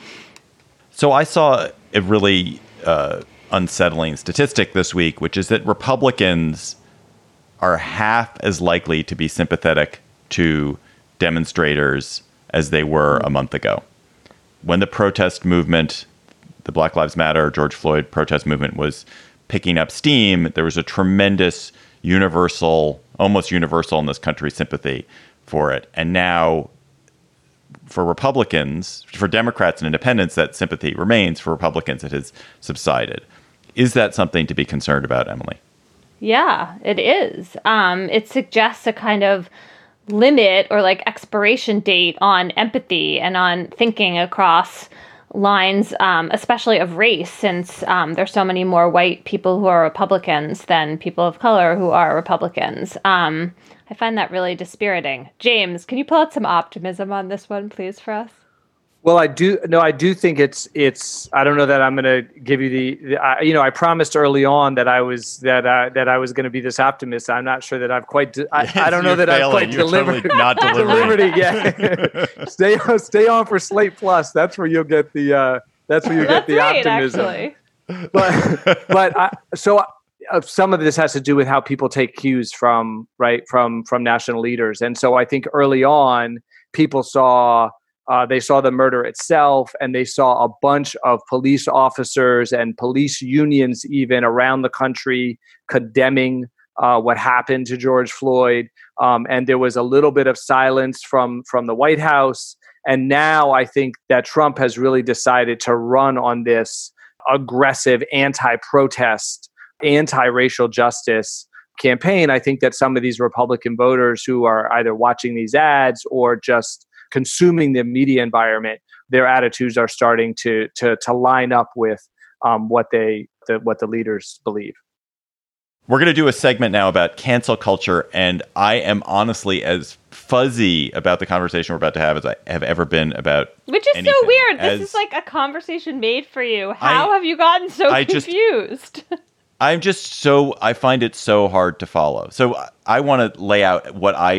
So I saw a really unsettling statistic this week, which is that Republicans are half as likely to be sympathetic to demonstrators as they were a month ago. When the protest movement, the Black Lives Matter, George Floyd protest movement was picking up steam, there was a tremendous almost universal in this country sympathy for it. And now for Republicans, for Democrats and independents, that sympathy remains. For Republicans, it has subsided. Is that something to be concerned about, Emily? Yeah, it is. It suggests a kind of limit or like expiration date on empathy and on thinking across lines, especially of race, since there's so many more white people who are Republicans than people of color who are Republicans. I find that really dispiriting. James, can you pull out some optimism on this one, please, for us? Well, I do think it's, I don't know that I'm going to give you I promised early on that I was going to be this optimist. I'm not sure that I've quite, I don't know that I've quite delivered. Totally not delivered it yet. Stay on for Slate Plus. That's where you'll get the, optimism. Actually. So some of this has to do with how people take cues from national leaders. And so I think early on people saw the murder itself, and they saw a bunch of police officers and police unions even around the country condemning what happened to George Floyd. And there was a little bit of silence from the White House. And now I think that Trump has really decided to run on this aggressive anti-protest, anti-racial justice campaign. I think that some of these Republican voters who are either watching these ads or just consuming the media environment, their attitudes are starting to line up with what the leaders believe. We're going to do a segment now about cancel culture, and I am honestly as fuzzy about the conversation we're about to have as I have ever been about Which is anything. So weird. This is like a conversation made for you. How have you gotten so confused? I find it so hard to follow. So I want to lay out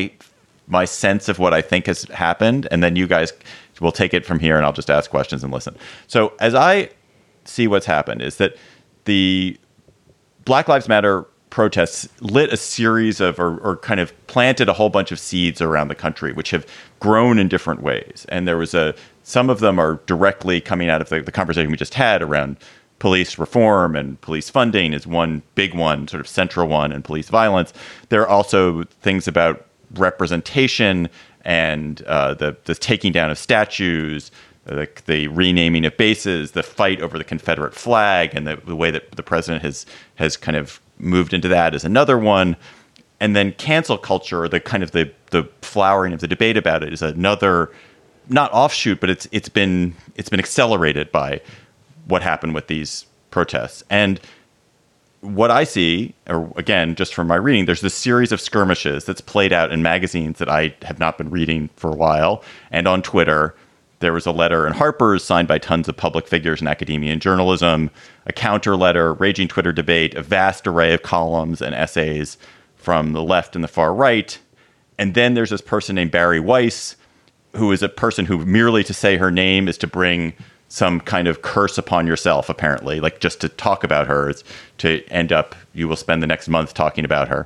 my sense of what I think has happened, and then you guys will take it from here, and I'll just ask questions and listen. So as I see what's happened is that the Black Lives Matter protests lit a series of, or kind of planted a whole bunch of seeds around the country, which have grown in different ways. And there was some of them are directly coming out of the conversation we just had around police reform, and police funding is one big one, sort of central one, and police violence. There are also things about representation and the taking down of statues, the renaming of bases, the fight over the Confederate flag, and the way that the president has kind of moved into that is another one. And then cancel culture, the kind of the flowering of the debate about it, is another, not offshoot, but it's been accelerated by what happened with these protests. And what I see, or again, just from my reading, there's this series of skirmishes that's played out in magazines that I have not been reading for a while. And on Twitter, there was a letter in Harper's signed by tons of public figures in academia and journalism, a counter letter, raging Twitter debate, a vast array of columns and essays from the left and the far right. And then there's this person named Bari Weiss, who is a person who merely to say her name is to bring some kind of curse upon yourself, apparently, like just to talk about her is to end up, you will spend the next month talking about her.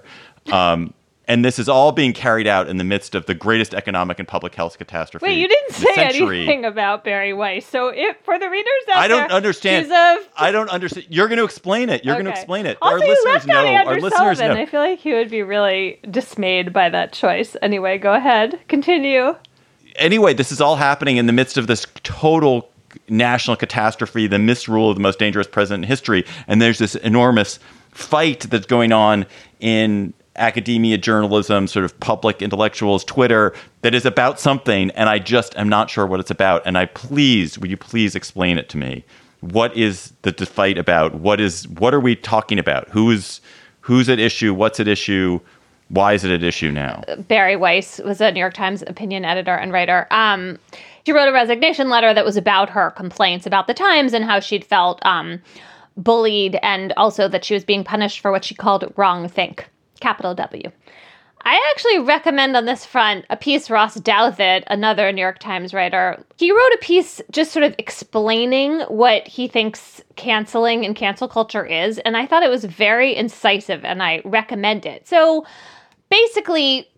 And this is all being carried out in the midst of the greatest economic and public health catastrophe. Wait, you didn't say anything about Bari Weiss. So for the readers out I don't understand. I don't understand. You're going to explain it. You're going to explain it. Also, our listeners know. Our listeners know. I feel like he would be really dismayed by that choice. Anyway, go ahead. Continue. Anyway, this is all happening in the midst of this total national catastrophe, the misrule of the most dangerous president in history. And there's this enormous fight that's going on in academia, journalism, sort of public intellectuals, Twitter, that is about something. And I just am not sure what it's about. And would you please explain it to me? What is the fight about? What are we talking about? Who's at issue? What's at issue? Why is it at issue now? Bari Weiss was a New York Times opinion editor and writer. She wrote a resignation letter that was about her complaints about the Times and how she'd felt bullied, and also that she was being punished for what she called wrongthink, capital W. I actually recommend on this front a piece Ross Douthat, another New York Times writer. He wrote a piece just sort of explaining what he thinks canceling and cancel culture is, and I thought it was very incisive, and I recommend it. So basically,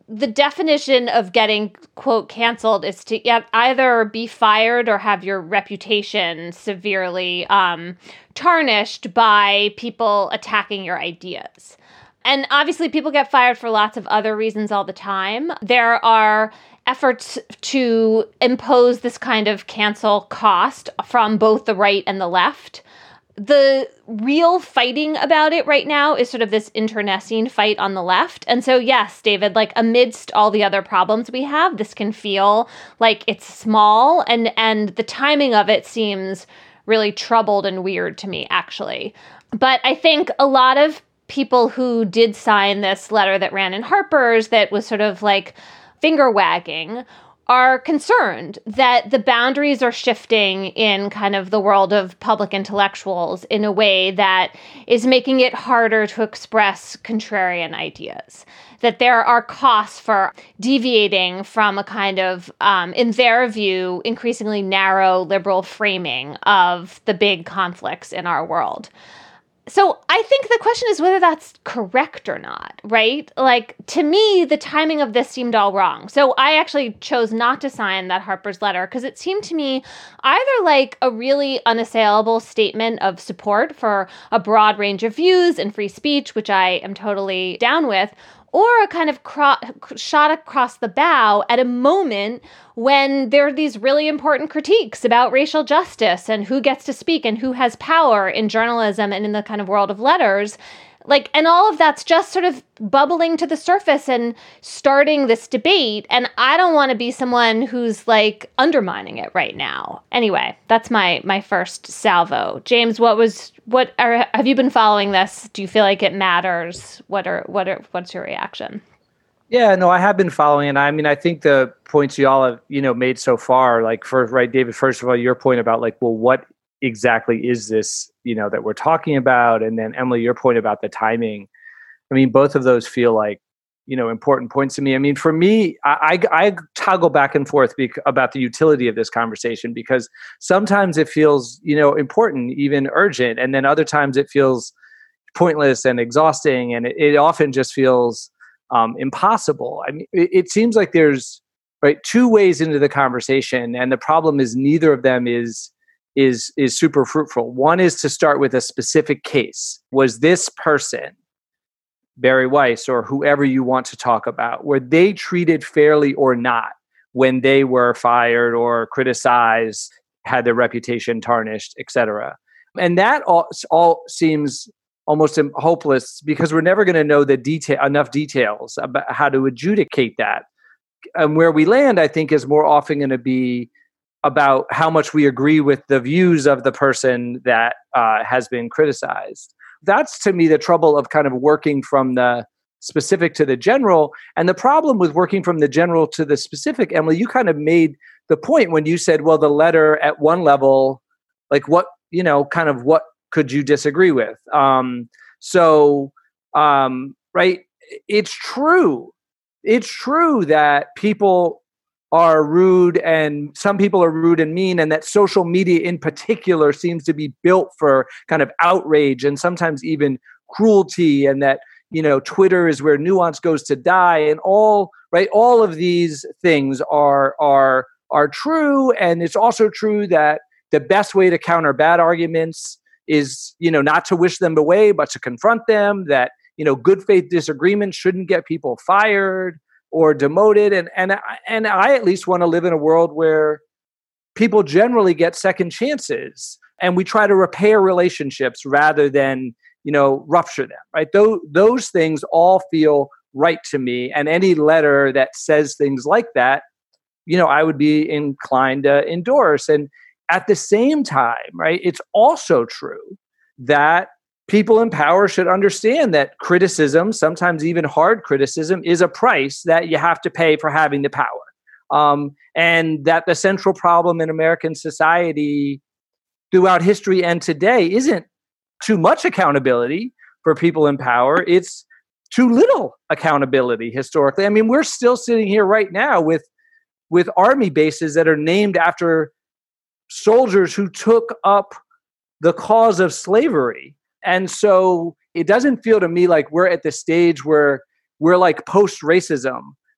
the definition of getting, quote, canceled is to either be fired or have your reputation severely tarnished by people attacking your ideas. And obviously, people get fired for lots of other reasons all the time. There are efforts to impose this kind of cancel cost from both the right and the left. The real fighting about it right now is sort of this internecine fight on the left. And so, yes, David, like amidst all the other problems we have, this can feel like it's small, and the timing of it seems really troubled and weird to me, actually. But I think a lot of people who did sign this letter that ran in Harper's that was sort of like finger wagging are concerned that the boundaries are shifting in kind of the world of public intellectuals in a way that is making it harder to express contrarian ideas, that there are costs for deviating from a kind of, in their view, increasingly narrow liberal framing of the big conflicts in our world. So I think the question is whether that's correct or not, right? Like, to me, the timing of this seemed all wrong. So I actually chose not to sign that Harper's letter because it seemed to me either like a really unassailable statement of support for a broad range of views and free speech, which I am totally down with, or a kind of shot across the bow at a moment when there are these really important critiques about racial justice and who gets to speak and who has power in journalism and in the kind of world of letters. Like, and all of that's just sort of bubbling to the surface and starting this debate. And I don't want to be someone who's like undermining it right now. Anyway, that's my first salvo. James, have you been following this? Do you feel like it matters? What's your reaction? Yeah, no, I have been following it. I mean, I think the points you all have, made so far, like David, first of all, your point about like, well, what exactly is this, that we're talking about? And then Emily, your point about the timing. I mean, both of those feel like, important points to me. I mean, for me, I toggle back and forth about the utility of this conversation, because sometimes it feels, important, even urgent. And then other times it feels pointless and exhausting. And it often just feels impossible. I mean, it seems like there's two ways into the conversation. And the problem is neither of them is super fruitful. One is to start with a specific case. Was this person, Bari Weiss or whoever you want to talk about, were they treated fairly or not when they were fired or criticized, had their reputation tarnished, etc.? And that all seems almost hopeless because we're never going to know enough details about how to adjudicate that. And where we land, I think, is more often going to be about how much we agree with the views of the person that has been criticized. That's, to me, the trouble of kind of working from the specific to the general. And the problem with working from the general to the specific, Emily, you kind of made the point when you said, well, the letter at one level, like what could you disagree with? Right. It's true. It's true that people are rude, and some people are rude and mean, and that social media in particular seems to be built for kind of outrage and sometimes even cruelty, and that, Twitter is where nuance goes to die, and all of these things are true. And it's also true that the best way to counter bad arguments is, not to wish them away, but to confront them, that, good faith disagreement shouldn't get people fired or demoted. And I at least want to live in a world where people generally get second chances and we try to repair relationships rather than, rupture them, right? Those things all feel right to me. And any letter that says things like that, I would be inclined to endorse. And at the same time, right, it's also true that people in power should understand that criticism, sometimes even hard criticism, is a price that you have to pay for having the power. And that the central problem in American society throughout history and today isn't too much accountability for people in power. It's too little accountability historically. I mean, we're still sitting here right now with army bases that are named after soldiers who took up the cause of slavery. And so it doesn't feel to me like we're at the stage where we're like post-racism,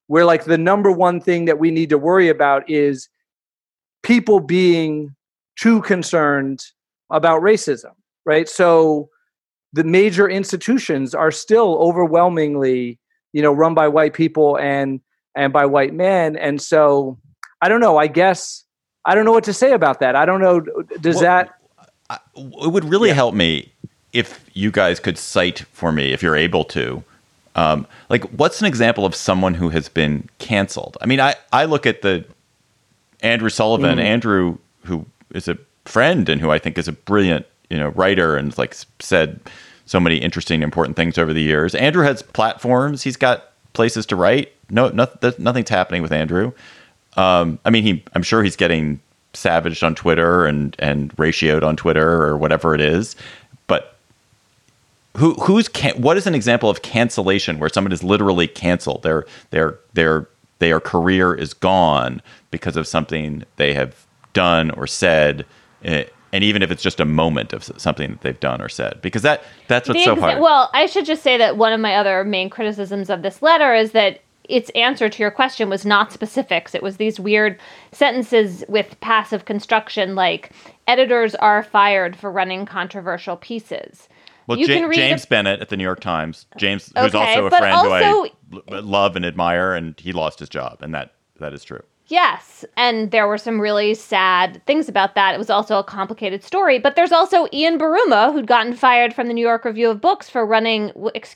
where like the number one thing that we need to worry about is people being too concerned about racism, right? So the major institutions are still overwhelmingly, run by white people and by white men. And so I don't know, I guess I don't know what to say about that. I don't know. It would really help me if you guys could cite for me, if you're able to, what's an example of someone who has been canceled? I mean, I look at the Andrew Sullivan, Andrew, who is a friend and who I think is a brilliant, writer and said so many interesting, important things over the years. Andrew has platforms. He's got places to write. Nothing's happening with Andrew. I'm sure he's getting savaged on Twitter and ratioed on Twitter or whatever it is. But what is an example of cancellation where someone is literally canceled? Their career is gone because of something they have done or said, and even if it's just a moment of something that they've done or said, because that's what's so hard. Well, I should just say that one of my other main criticisms of this letter is that its answer to your question was not specifics. It was these weird sentences with passive construction, like editors are fired for running controversial pieces. Well, James Bennett at the New York Times, who's also a friend who I love and admire, and he lost his job, and that is true. Yes, and there were some really sad things about that. It was also a complicated story, but there's also Ian Buruma, who'd gotten fired from the New York Review of Books for running,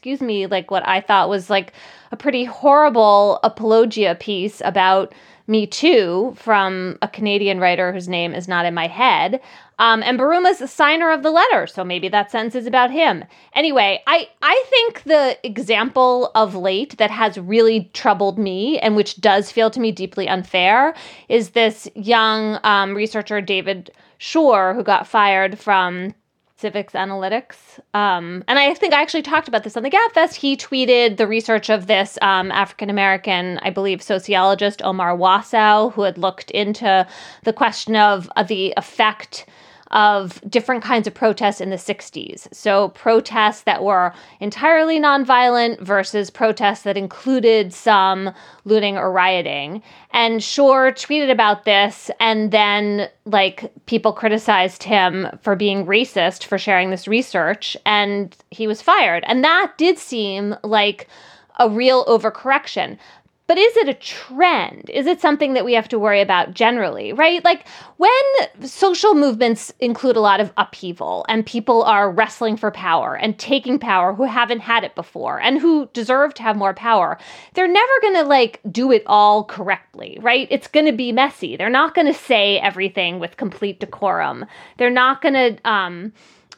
what I thought was a pretty horrible apologia piece about Me Too from a Canadian writer whose name is not in my head. And Baruma's the signer of the letter, so maybe that sentence is about him. Anyway, I think the example of late that has really troubled me and which does feel to me deeply unfair is this young researcher, David Shore, who got fired from Civics Analytics. And I think I actually talked about this on the GabFest. He tweeted the research of this African-American, I believe, sociologist, Omar Wasow, who had looked into the question of the effect of different kinds of protests in the 60s. So protests that were entirely nonviolent versus protests that included some looting or rioting. And Shore tweeted about this, and then people criticized him for being racist for sharing this research, and he was fired. And that did seem like a real overcorrection. But is it a trend? Is it something that we have to worry about generally, right? When social movements include a lot of upheaval and people are wrestling for power and taking power who haven't had it before and who deserve to have more power, they're never going to do it all correctly, right? It's going to be messy. They're not going to say everything with complete decorum. They're not going to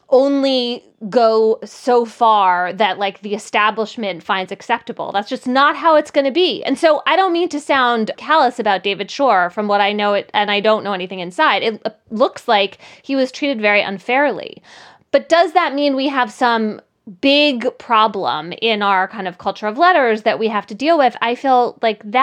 only go so far that the establishment finds acceptable. That's just not how it's going to be. And so I don't mean to sound callous about David Shore. From what I know, and I don't know anything inside, it looks like he was treated very unfairly. But does that mean we have some big problem in our kind of culture of letters that we have to deal with? I feel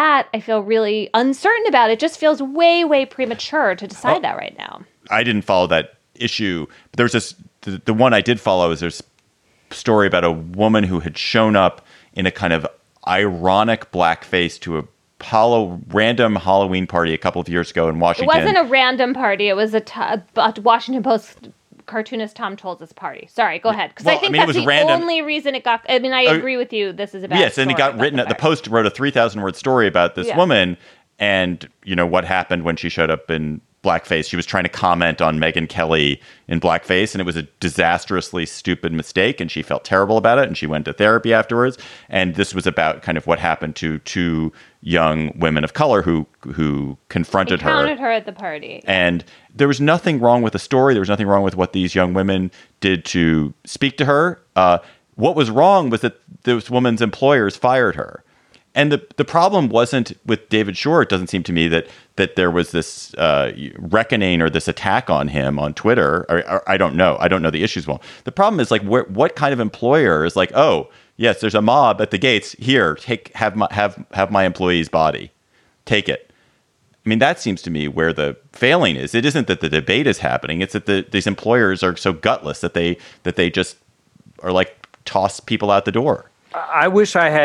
really uncertain about. It just feels way, way premature to decide that right now. I didn't follow that issue, but there was this. The one I did follow is there's a story about a woman who had shown up in a kind of ironic blackface to a random Halloween party a couple of years ago in Washington. It wasn't a random party. It was a Washington Post cartoonist Tom Tolles' party. Sorry, go ahead. Because I think that's the only reason it got... I agree with you. This is a bad story. Yes, and it got written... The Post wrote a 3,000-word story about this woman and, what happened when she showed up in blackface. She was trying to comment on Megyn Kelly in blackface, and it was a disastrously stupid mistake, and she felt terrible about it, and she went to therapy afterwards. And this was about kind of what happened to two young women of color who confronted her. Encountered her at the party. And there was nothing wrong with the story. There was nothing wrong with what these young women did to speak to her. What was wrong was that this woman's employers fired her. And the problem wasn't with David Shore. It doesn't seem to me that there was this reckoning or this attack on him on Twitter. Or I don't know. I don't know the issues well. The problem is what kind of employer is oh, yes, there's a mob at the gates. Here, have my employee's body. Take it. I mean, that seems to me where the failing is. It isn't that the debate is happening. It's that these employers are so gutless that they just are toss people out the door. I wish I had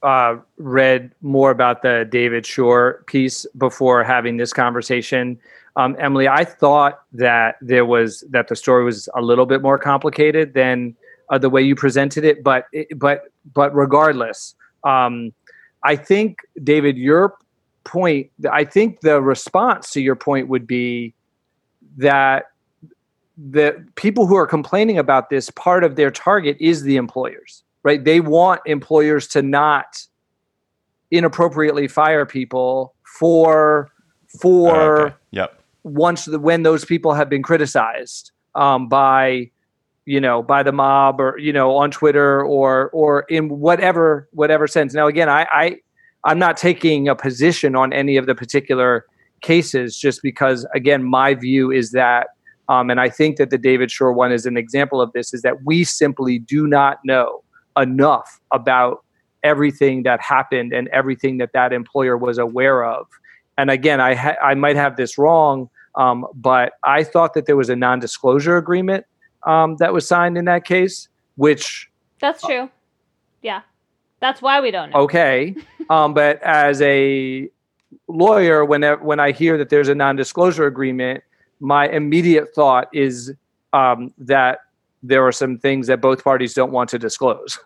read more about the David Shore piece before having this conversation. Emily, I thought that the story was a little bit more complicated than the way you presented it, but regardless, I think, David, your point, I think the response to your point would be that the people who are complaining about this, part of their target is the employers, right? They want employers to not inappropriately fire people for when those people have been criticized by the mob or on Twitter or in whatever sense. Now, again, I'm not taking a position on any of the particular cases, just because, again, my view is that, and I think that the David Shore one is an example of this, is that we simply do not know enough about everything that happened and everything that employer was aware of. And again, I might have this wrong, but I thought that there was a non-disclosure agreement that was signed in that case, which... That's true. Yeah. That's why we don't know. Okay. But as a lawyer, when I hear that there's a non-disclosure agreement, my immediate thought is that there are some things that both parties don't want to disclose.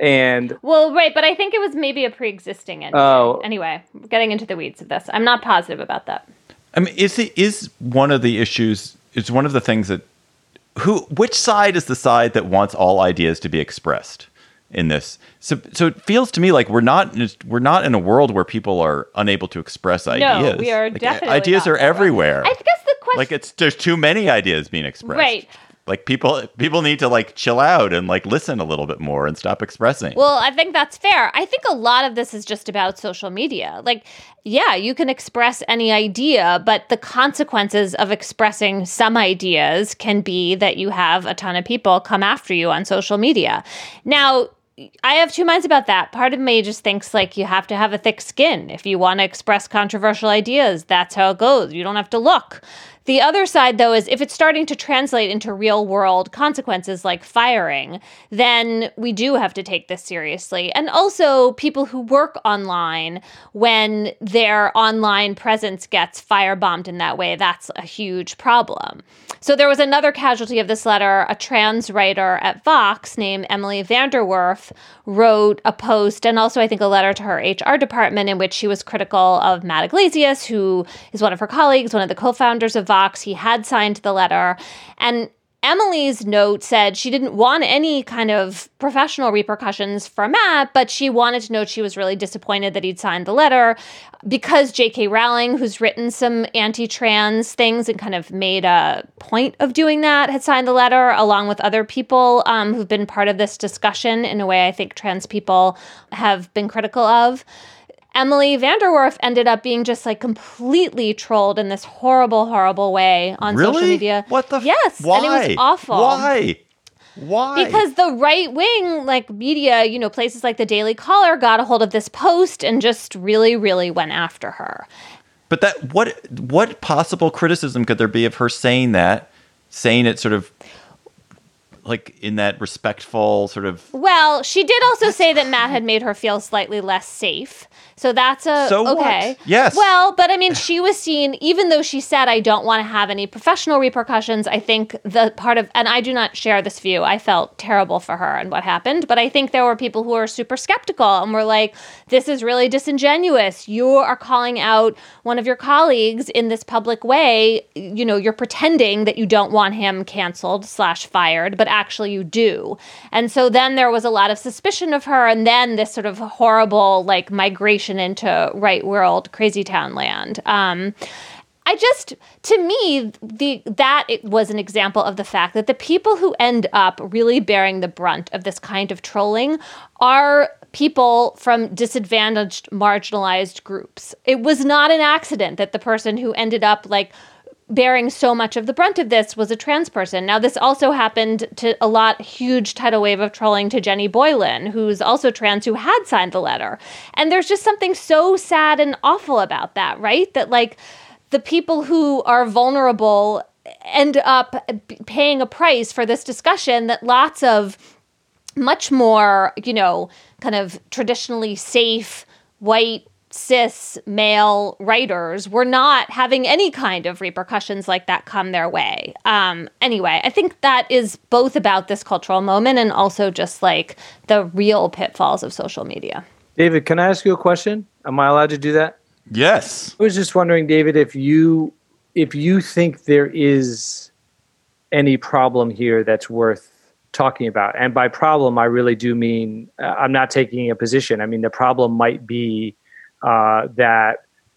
Right, but I think it was maybe a pre-existing entity. Oh. Anyway, getting into the weeds of this. I'm not positive about that. I mean, is one of the issues, it's one of the things that, which side is the side that wants all ideas to be expressed in this? So it feels to me like we're not in a world where people are unable to express ideas. No, we are definitely ideas not are everywhere. I guess the question, there's too many ideas being expressed. Right. Like people need to chill out and listen a little bit more and stop expressing. Well, I think that's fair. I think a lot of this is just about social media. Yeah, you can express any idea, but the consequences of expressing some ideas can be that you have a ton of people come after you on social media. Now, I have two minds about that. Part of me just thinks you have to have a thick skin. If you want to express controversial ideas, that's how it goes. You don't have to look. The other side, though, is if it's starting to translate into real world consequences like firing, then we do have to take this seriously. And also people who work online, when their online presence gets firebombed in that way, that's a huge problem. So there was another casualty of this letter. A trans writer at Vox named Emily VanDerWerff wrote a post and also I think a letter to her HR department in which she was critical of Matt Iglesias, who is one of her colleagues, one of the co-founders of Vox. He had signed the letter. And Emily's note said she didn't want any kind of professional repercussions for Matt, but she wanted to note she was really disappointed that he'd signed the letter because J.K. Rowling, who's written some anti-trans things and kind of made a point of doing that, had signed the letter along with other people who've been part of this discussion in a way I think trans people have been critical of. Emily VanDerWerff ended up being just completely trolled in this horrible, horrible way on social media. What the? Yes. Why? And it was awful. Why? Because the right wing, media, places like the Daily Caller got a hold of this post and just really, really went after her. But what possible criticism could there be of her saying it sort of in that respectful sort of... Well, she did also say that Matt had made her feel slightly less safe. So that's okay. What? Yes. Well, but I mean, she was seen, even though she said, I don't want to have any professional repercussions, I think the part of, and I do not share this view, I felt terrible for her and what happened, but I think there were people who were super skeptical and were like, this is really disingenuous. You are calling out one of your colleagues in this public way. You're pretending that you don't want him canceled / fired, but actually you do. And so then there was a lot of suspicion of her, and then this sort of horrible migration into right world crazy town land. To me, it was an example of the fact that the people who end up really bearing the brunt of this kind of trolling are people from disadvantaged, marginalized groups. It was not an accident that the person who ended up bearing so much of the brunt of this was a trans person. Now, this also happened to a huge tidal wave of trolling to Jenny Boylan, who's also trans, who had signed the letter. And there's just something so sad and awful about that, right? That the people who are vulnerable end up paying a price for this discussion that lots of much more, kind of traditionally safe, white, cis male writers were not having any kind of repercussions like that come their way. Anyway, I think that is both about this cultural moment and also just like the real pitfalls of social media. David, can I ask you a question? Am I allowed to do that? Yes. I was just wondering, David, if you think there is any problem here that's worth talking about. And by problem, I really do mean, I'm not taking a position. I mean, the problem might be the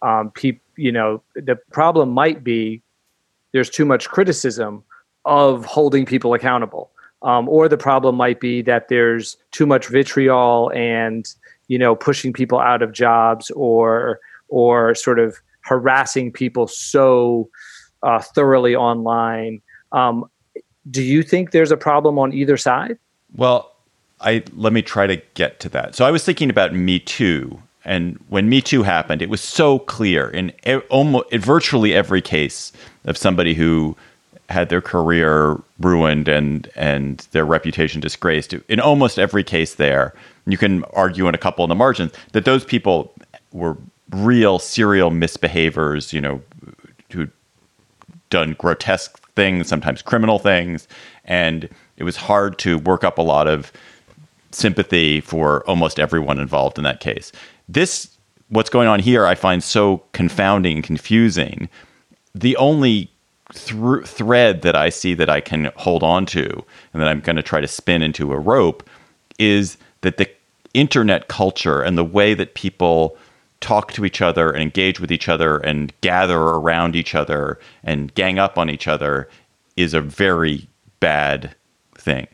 problem might be there's too much criticism of holding people accountable. Or the problem might be that there's too much vitriol and, pushing people out of jobs or sort of harassing people so thoroughly online. Do you think there's a problem on either side? Well, let me try to get to that. So I was thinking about Me Too. And when Me Too happened, it was so clear in virtually every case of somebody who had their career ruined and their reputation disgraced. In almost every case there, you can argue in a couple in the margins, that those people were real serial misbehaviors, who'd done grotesque things, sometimes criminal things. And it was hard to work up a lot of sympathy for almost everyone involved in that case. What's going on here, I find so confounding and confusing. The only thread that I see that I can hold on to and that I'm going to try to spin into a rope is that the internet culture and the way that people talk to each other and engage with each other and gather around each other and gang up on each other is a very bad thing.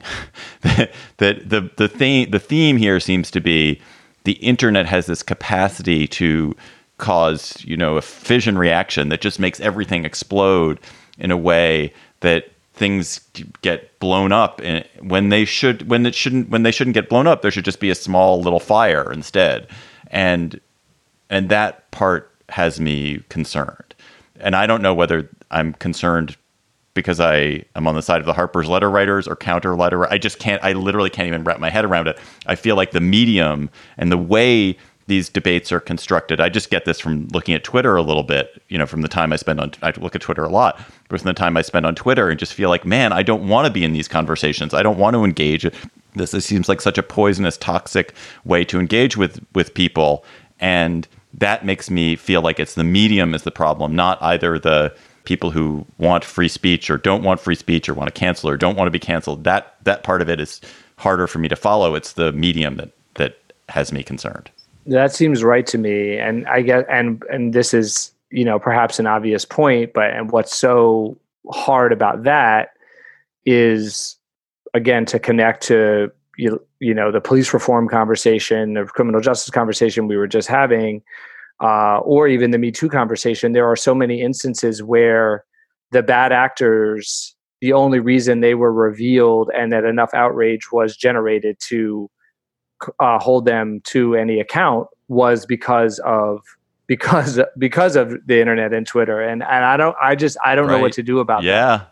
The theme here seems to be the internet has this capacity to cause, a fission reaction that just makes everything explode in a way that things get blown up when they shouldn't get blown up. There should just be a small little fire instead. And that part has me concerned. And I don't know whether I'm concerned because I am on the side of the Harper's letter writers or counter letter. I literally can't even wrap my head around it. I feel like the medium and the way these debates are constructed. I just get this from looking at Twitter a little bit, from the time I look at Twitter a lot, but from the time I spend on Twitter and just feel like, man, I don't want to be in these conversations. I don't want to engage. This seems like such a poisonous, toxic way to engage with people. And that makes me feel like it's the medium is the problem, not either the people who want free speech or don't want free speech or want to cancel or don't want to be canceled. That part of it is harder for me to follow. It's the medium that has me concerned. That seems right to me. And I get, and this is, perhaps an obvious point, and what's so hard about that is, again, to connect to, the police reform conversation or criminal justice conversation we were just having, or even the Me Too conversation. There are so many instances where the bad actors, the only reason they were revealed and that enough outrage was generated to hold them to any account was because of the internet and Twitter. And I don't know what to do about that.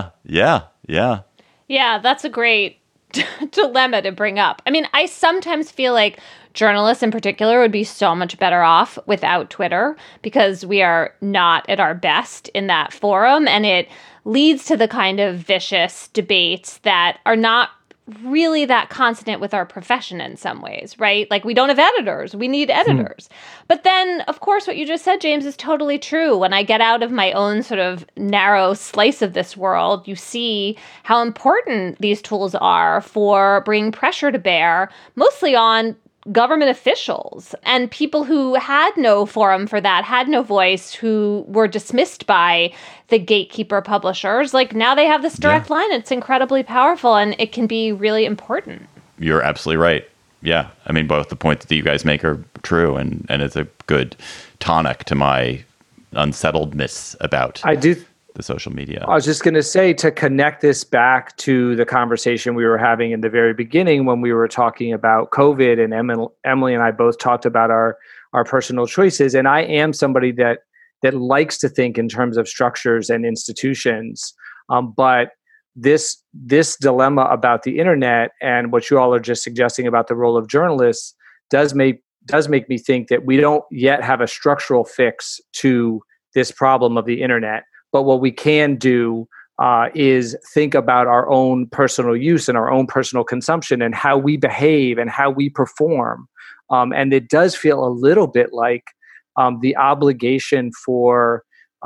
Yeah, that's a great dilemma to bring up. I mean, I sometimes feel like journalists in particular would be so much better off without Twitter because we are not at our best in that forum, and it leads to the kind of vicious debates that are not really that consonant with our profession in some ways, right? Like, we don't have editors. We need editors. But then, of course, what you just said, James, is totally true. When I get out of my own sort of narrow slice of this world, you see how important these tools are for bringing pressure to bear, mostly on government officials and people who had no forum for that, had no voice, who were dismissed by the gatekeeper publishers. Like, now they have this direct line. It's incredibly powerful, and it can be really important. You're absolutely right. Yeah. I mean, both the points that you guys make are true, and it's a good tonic to my unsettledness about the social media. I was just going to say, to connect this back to the conversation we were having in the very beginning when we were talking about COVID, and Emily and I both talked about our personal choices. And I am somebody that likes to think in terms of structures and institutions. But this dilemma about the internet and what you all are just suggesting about the role of journalists does make me think that we don't yet have a structural fix to this problem of the internet. But what we can do is think about our own personal use and our own personal consumption and how we behave and how we perform. And it does feel a little bit like the obligation for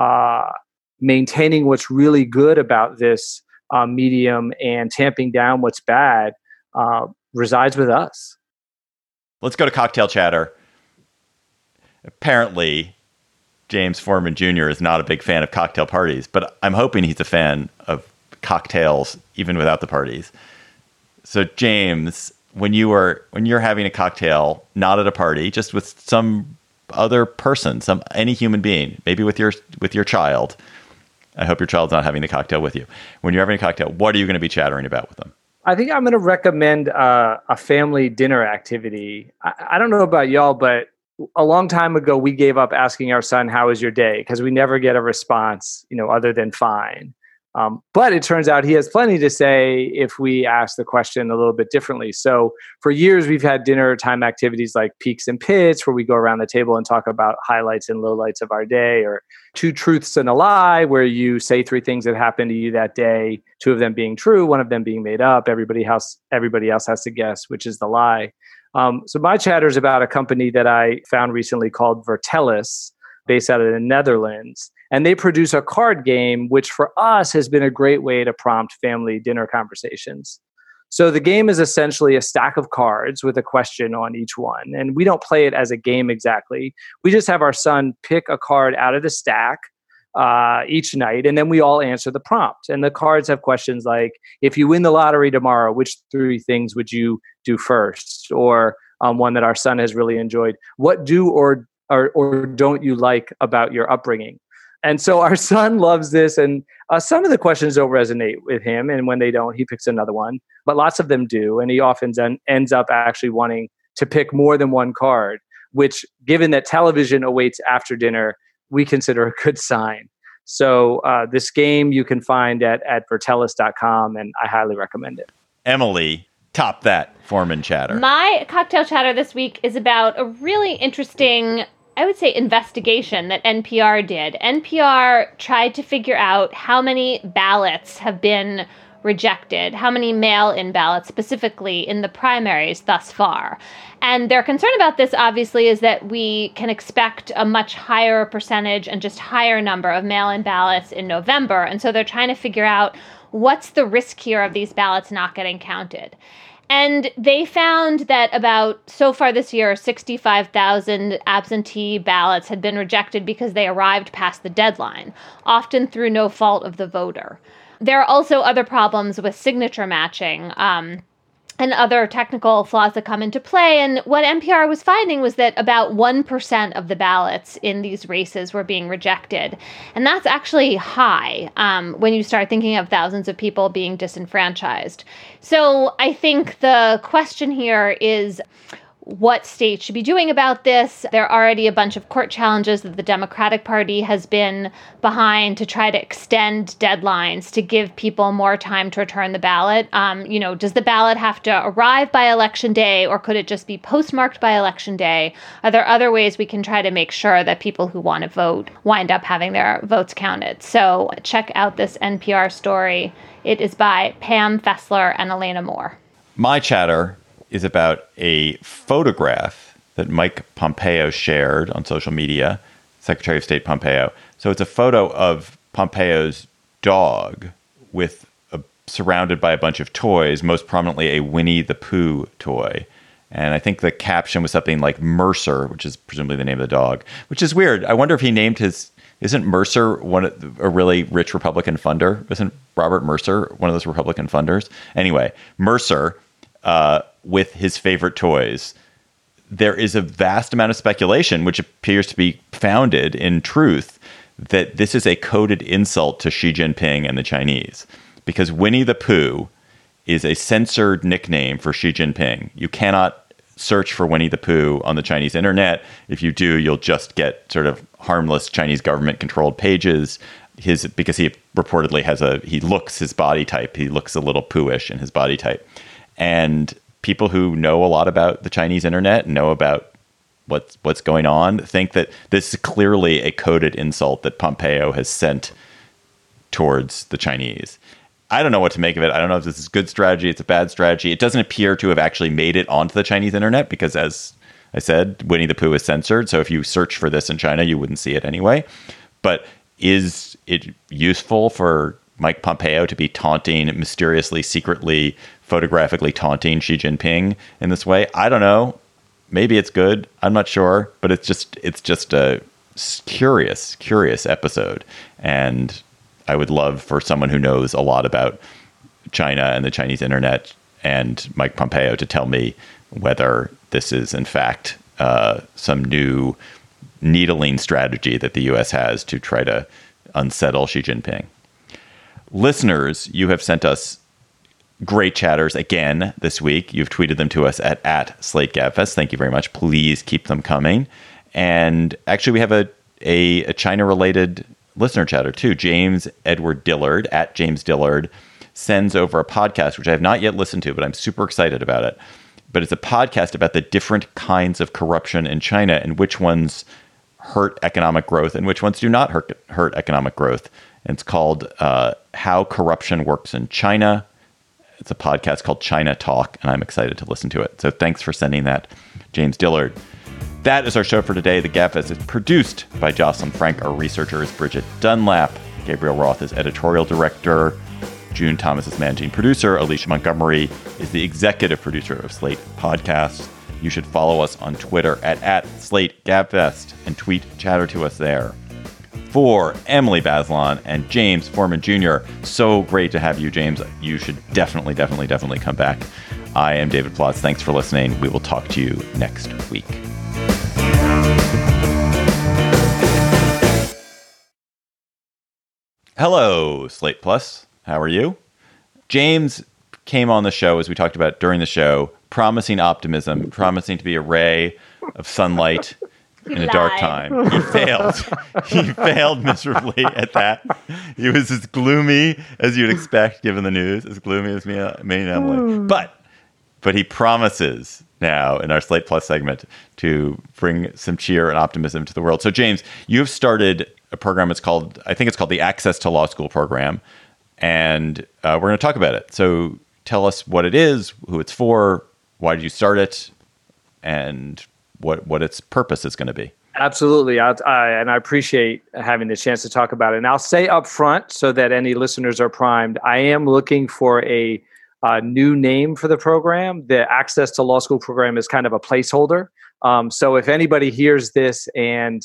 maintaining what's really good about this medium and tamping down what's bad resides with us. Let's go to cocktail chatter. Apparently, James Foreman Jr. is not a big fan of cocktail parties, but I'm hoping he's a fan of cocktails even without the parties. So, James, when you're having a cocktail, not at a party, just with some other person, any human being, maybe with your child. I hope your child's not having the cocktail with you. When you're having a cocktail, what are you going to be chattering about with them? I think I'm going to recommend a family dinner activity. I don't know about y'all, but a long time ago, we gave up asking our son, "How was your day?" because we never get a response, other than fine. But it turns out he has plenty to say if we ask the question a little bit differently. So for years, we've had dinner time activities like Peaks and Pits, where we go around the table and talk about highlights and lowlights of our day, or Two Truths and a Lie, where you say 3 things that happened to you that day, 2 of them being true, 1 of them being made up. Everybody else has to guess which is the lie. So my chatter is about a company that I found recently called Vertellis, based out of the Netherlands. And they produce a card game, which for us has been a great way to prompt family dinner conversations. So the game is essentially a stack of cards with a question on each one. And we don't play it as a game exactly. We just have our son pick a card out of the stack each night, and then we all answer the prompt. And the cards have questions like, if you win the lottery tomorrow, which 3 things would you do first? Or one that our son has really enjoyed, what do or don't you like about your upbringing? And so our son loves this, and some of the questions don't resonate with him, and when they don't, he picks another one. But lots of them do, and he often ends up actually wanting to pick more than one card, which, given that television awaits after dinner, we consider a good sign. So this game you can find at vertellis.com, and I highly recommend it. Emily, top that Foreman chatter. My cocktail chatter this week is about a really interesting, I would say, investigation that NPR did. NPR tried to figure out how many ballots have been rejected, how many mail-in ballots specifically in the primaries thus far. And their concern about this, obviously, is that we can expect a much higher percentage and just higher number of mail-in ballots in November. And so they're trying to figure out what's the risk here of these ballots not getting counted. And they found that so far this year, 65,000 absentee ballots had been rejected because they arrived past the deadline, often through no fault of the voter. There are also other problems with signature matching and other technical flaws that come into play. And what NPR was finding was that about 1% of the ballots in these races were being rejected. And that's actually high when you start thinking of thousands of people being disenfranchised. So I think the question here is, what states should be doing about this? There are already a bunch of court challenges that the Democratic Party has been behind to try to extend deadlines to give people more time to return the ballot. Does the ballot have to arrive by Election Day, or could it just be postmarked by Election Day? Are there other ways we can try to make sure that people who want to vote wind up having their votes counted? So check out this NPR story. It is by Pam Fessler and Elena Moore. My chatter is about a photograph that Mike Pompeo shared on social media, Secretary of State Pompeo. So it's a photo of Pompeo's dog surrounded by a bunch of toys, most prominently a Winnie the Pooh toy. And I think the caption was something like Mercer, which is presumably the name of the dog, which is weird. I wonder if he named isn't Mercer a really rich Republican funder? Isn't Robert Mercer one of those Republican funders? Anyway, Mercer, with his favorite toys. There is a vast amount of speculation, which appears to be founded in truth, that this is a coded insult to Xi Jinping and the Chinese. Because Winnie the Pooh is a censored nickname for Xi Jinping. You cannot search for Winnie the Pooh on the Chinese internet. If you do, you'll just get sort of harmless Chinese government-controlled pages. because he reportedly looks his body type. He looks a little pooish in his body type. And people who know a lot about the Chinese internet, know about what's going on, think that this is clearly a coded insult that Pompeo has sent towards the Chinese. I don't know what to make of it. I don't know if this is good strategy. It's a bad strategy. It doesn't appear to have actually made it onto the Chinese internet because, as I said, Winnie the Pooh is censored. So if you search for this in China, you wouldn't see it anyway. But is it useful for Mike Pompeo to be taunting, mysteriously, secretly, photographically taunting Xi Jinping in this way? I don't know. Maybe it's good. I'm not sure. But it's just a curious episode. And I would love for someone who knows a lot about China and the Chinese internet and Mike Pompeo to tell me whether this is, in fact, some new needling strategy that the U.S. has to try to unsettle Xi Jinping. Listeners, you have sent us great chatters again this week. You've tweeted them to us at @SlateGabFest. Thank you very much. Please keep them coming. And actually, we have a China-related listener chatter too. James Edward Dillard @JamesDillard sends over a podcast, which I have not yet listened to, but I'm super excited about it. But it's a podcast about the different kinds of corruption in China and which ones hurt economic growth and which ones do not hurt economic growth. And it's called How Corruption Works in China. It's a podcast called China Talk, and I'm excited to listen to it. So thanks for sending that, James Dillard. That is our show for today. The Gabfest is produced by Jocelyn Frank. Our researcher is Bridget Dunlap. Gabriel Roth is editorial director. June Thomas is managing producer. Alicia Montgomery is the executive producer of Slate Podcasts. You should follow us on Twitter at @SlateGabfest and tweet chatter to us there. For Emily Bazelon and James Foreman Jr., so great to have you, James. You should definitely come back. I am David Plotz. Thanks for listening. We will talk to you next week. Hello, Slate Plus. How are you? James came on the show, as we talked about during the show, promising optimism, promising to be a ray of sunlight in a dark time. He failed. He failed miserably at that. He was as gloomy as you'd expect, given the news, as gloomy as me and Emily. But he promises now in our Slate Plus segment to bring some cheer and optimism to the world. So, James, you have started a program. I think it's called the Access to Law School program. And we're going to talk about it. So tell us what it is, who it's for, why did you start it, and what its purpose is going to be. Absolutely. And I appreciate having the chance to talk about it. And I'll say up front so that any listeners are primed, I am looking for a new name for the program. The Access to Law School program is kind of a placeholder. So if anybody hears this and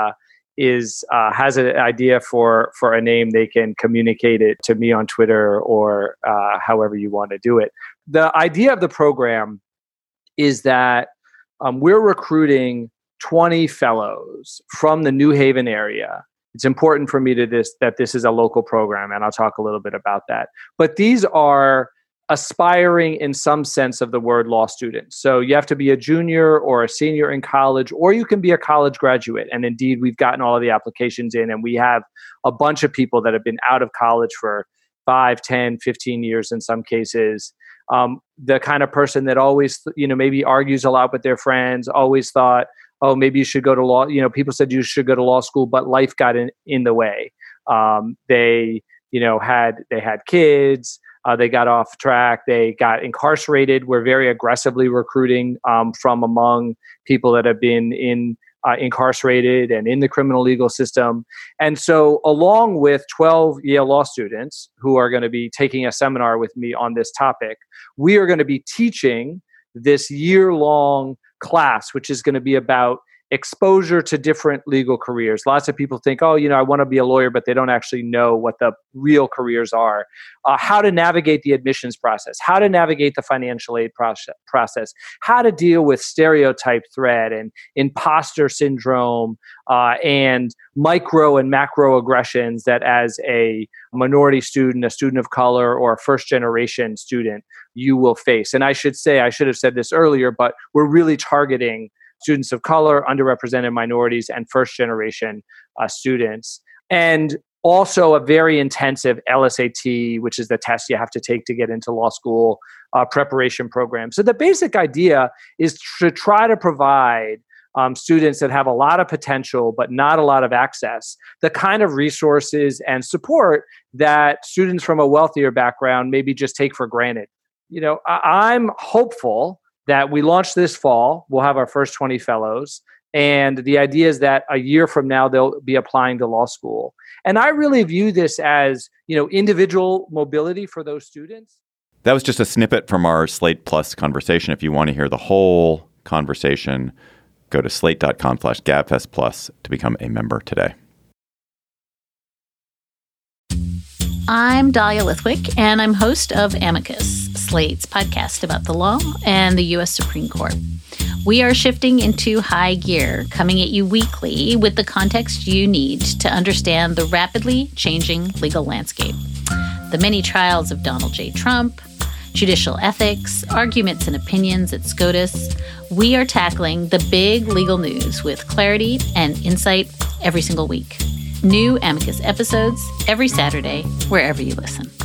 has an idea for a name, they can communicate it to me on Twitter or however you want to do it. The idea of the program is that we're recruiting 20 fellows from the New Haven area. It's important for me that this is a local program, and I'll talk a little bit about that. But these are aspiring, in some sense of the word, law students. So you have to be a junior or a senior in college, or you can be a college graduate. And indeed, we've gotten all of the applications in, and we have a bunch of people that have been out of college for 5, 10, 15 years in some cases. The kind of person that always, maybe argues a lot with their friends, always thought, oh, maybe you should go to law. People said you should go to law school, but life got in the way. They had kids. They got off track. They got incarcerated. We're very aggressively recruiting from among people that have been incarcerated and in the criminal legal system. And so along with 12 Yale Law students who are going to be taking a seminar with me on this topic, we are going to be teaching this year-long class, which is going to be about exposure to different legal careers. Lots of people think, I want to be a lawyer, but they don't actually know what the real careers are. How to navigate the admissions process, how to navigate the financial aid process, how to deal with stereotype threat and imposter syndrome and micro and macro aggressions that as a minority student, a student of color, or a first-generation student, you will face. And I should have said this earlier, but we're really targeting students of color, underrepresented minorities, and first-generation students. And also a very intensive LSAT, which is the test you have to take to get into law school, preparation program. So the basic idea is to try to provide students that have a lot of potential but not a lot of access, the kind of resources and support that students from a wealthier background maybe just take for granted. I'm hopeful that we launch this fall. We'll have our first 20 fellows. And the idea is that a year from now, they'll be applying to law school. And I really view this as, individual mobility for those students. That was just a snippet from our Slate Plus conversation. If you want to hear the whole conversation, go to slate.com/GabFest Plus to become a member today. I'm Dahlia Lithwick, and I'm host of Amicus, Slate's podcast about the law and the U.S. Supreme Court. We are shifting into high gear, coming at you weekly with the context you need to understand the rapidly changing legal landscape. The many trials of Donald J. Trump, judicial ethics, arguments and opinions at SCOTUS. We are tackling the big legal news with clarity and insight every single week. New Amicus episodes every Saturday, wherever you listen.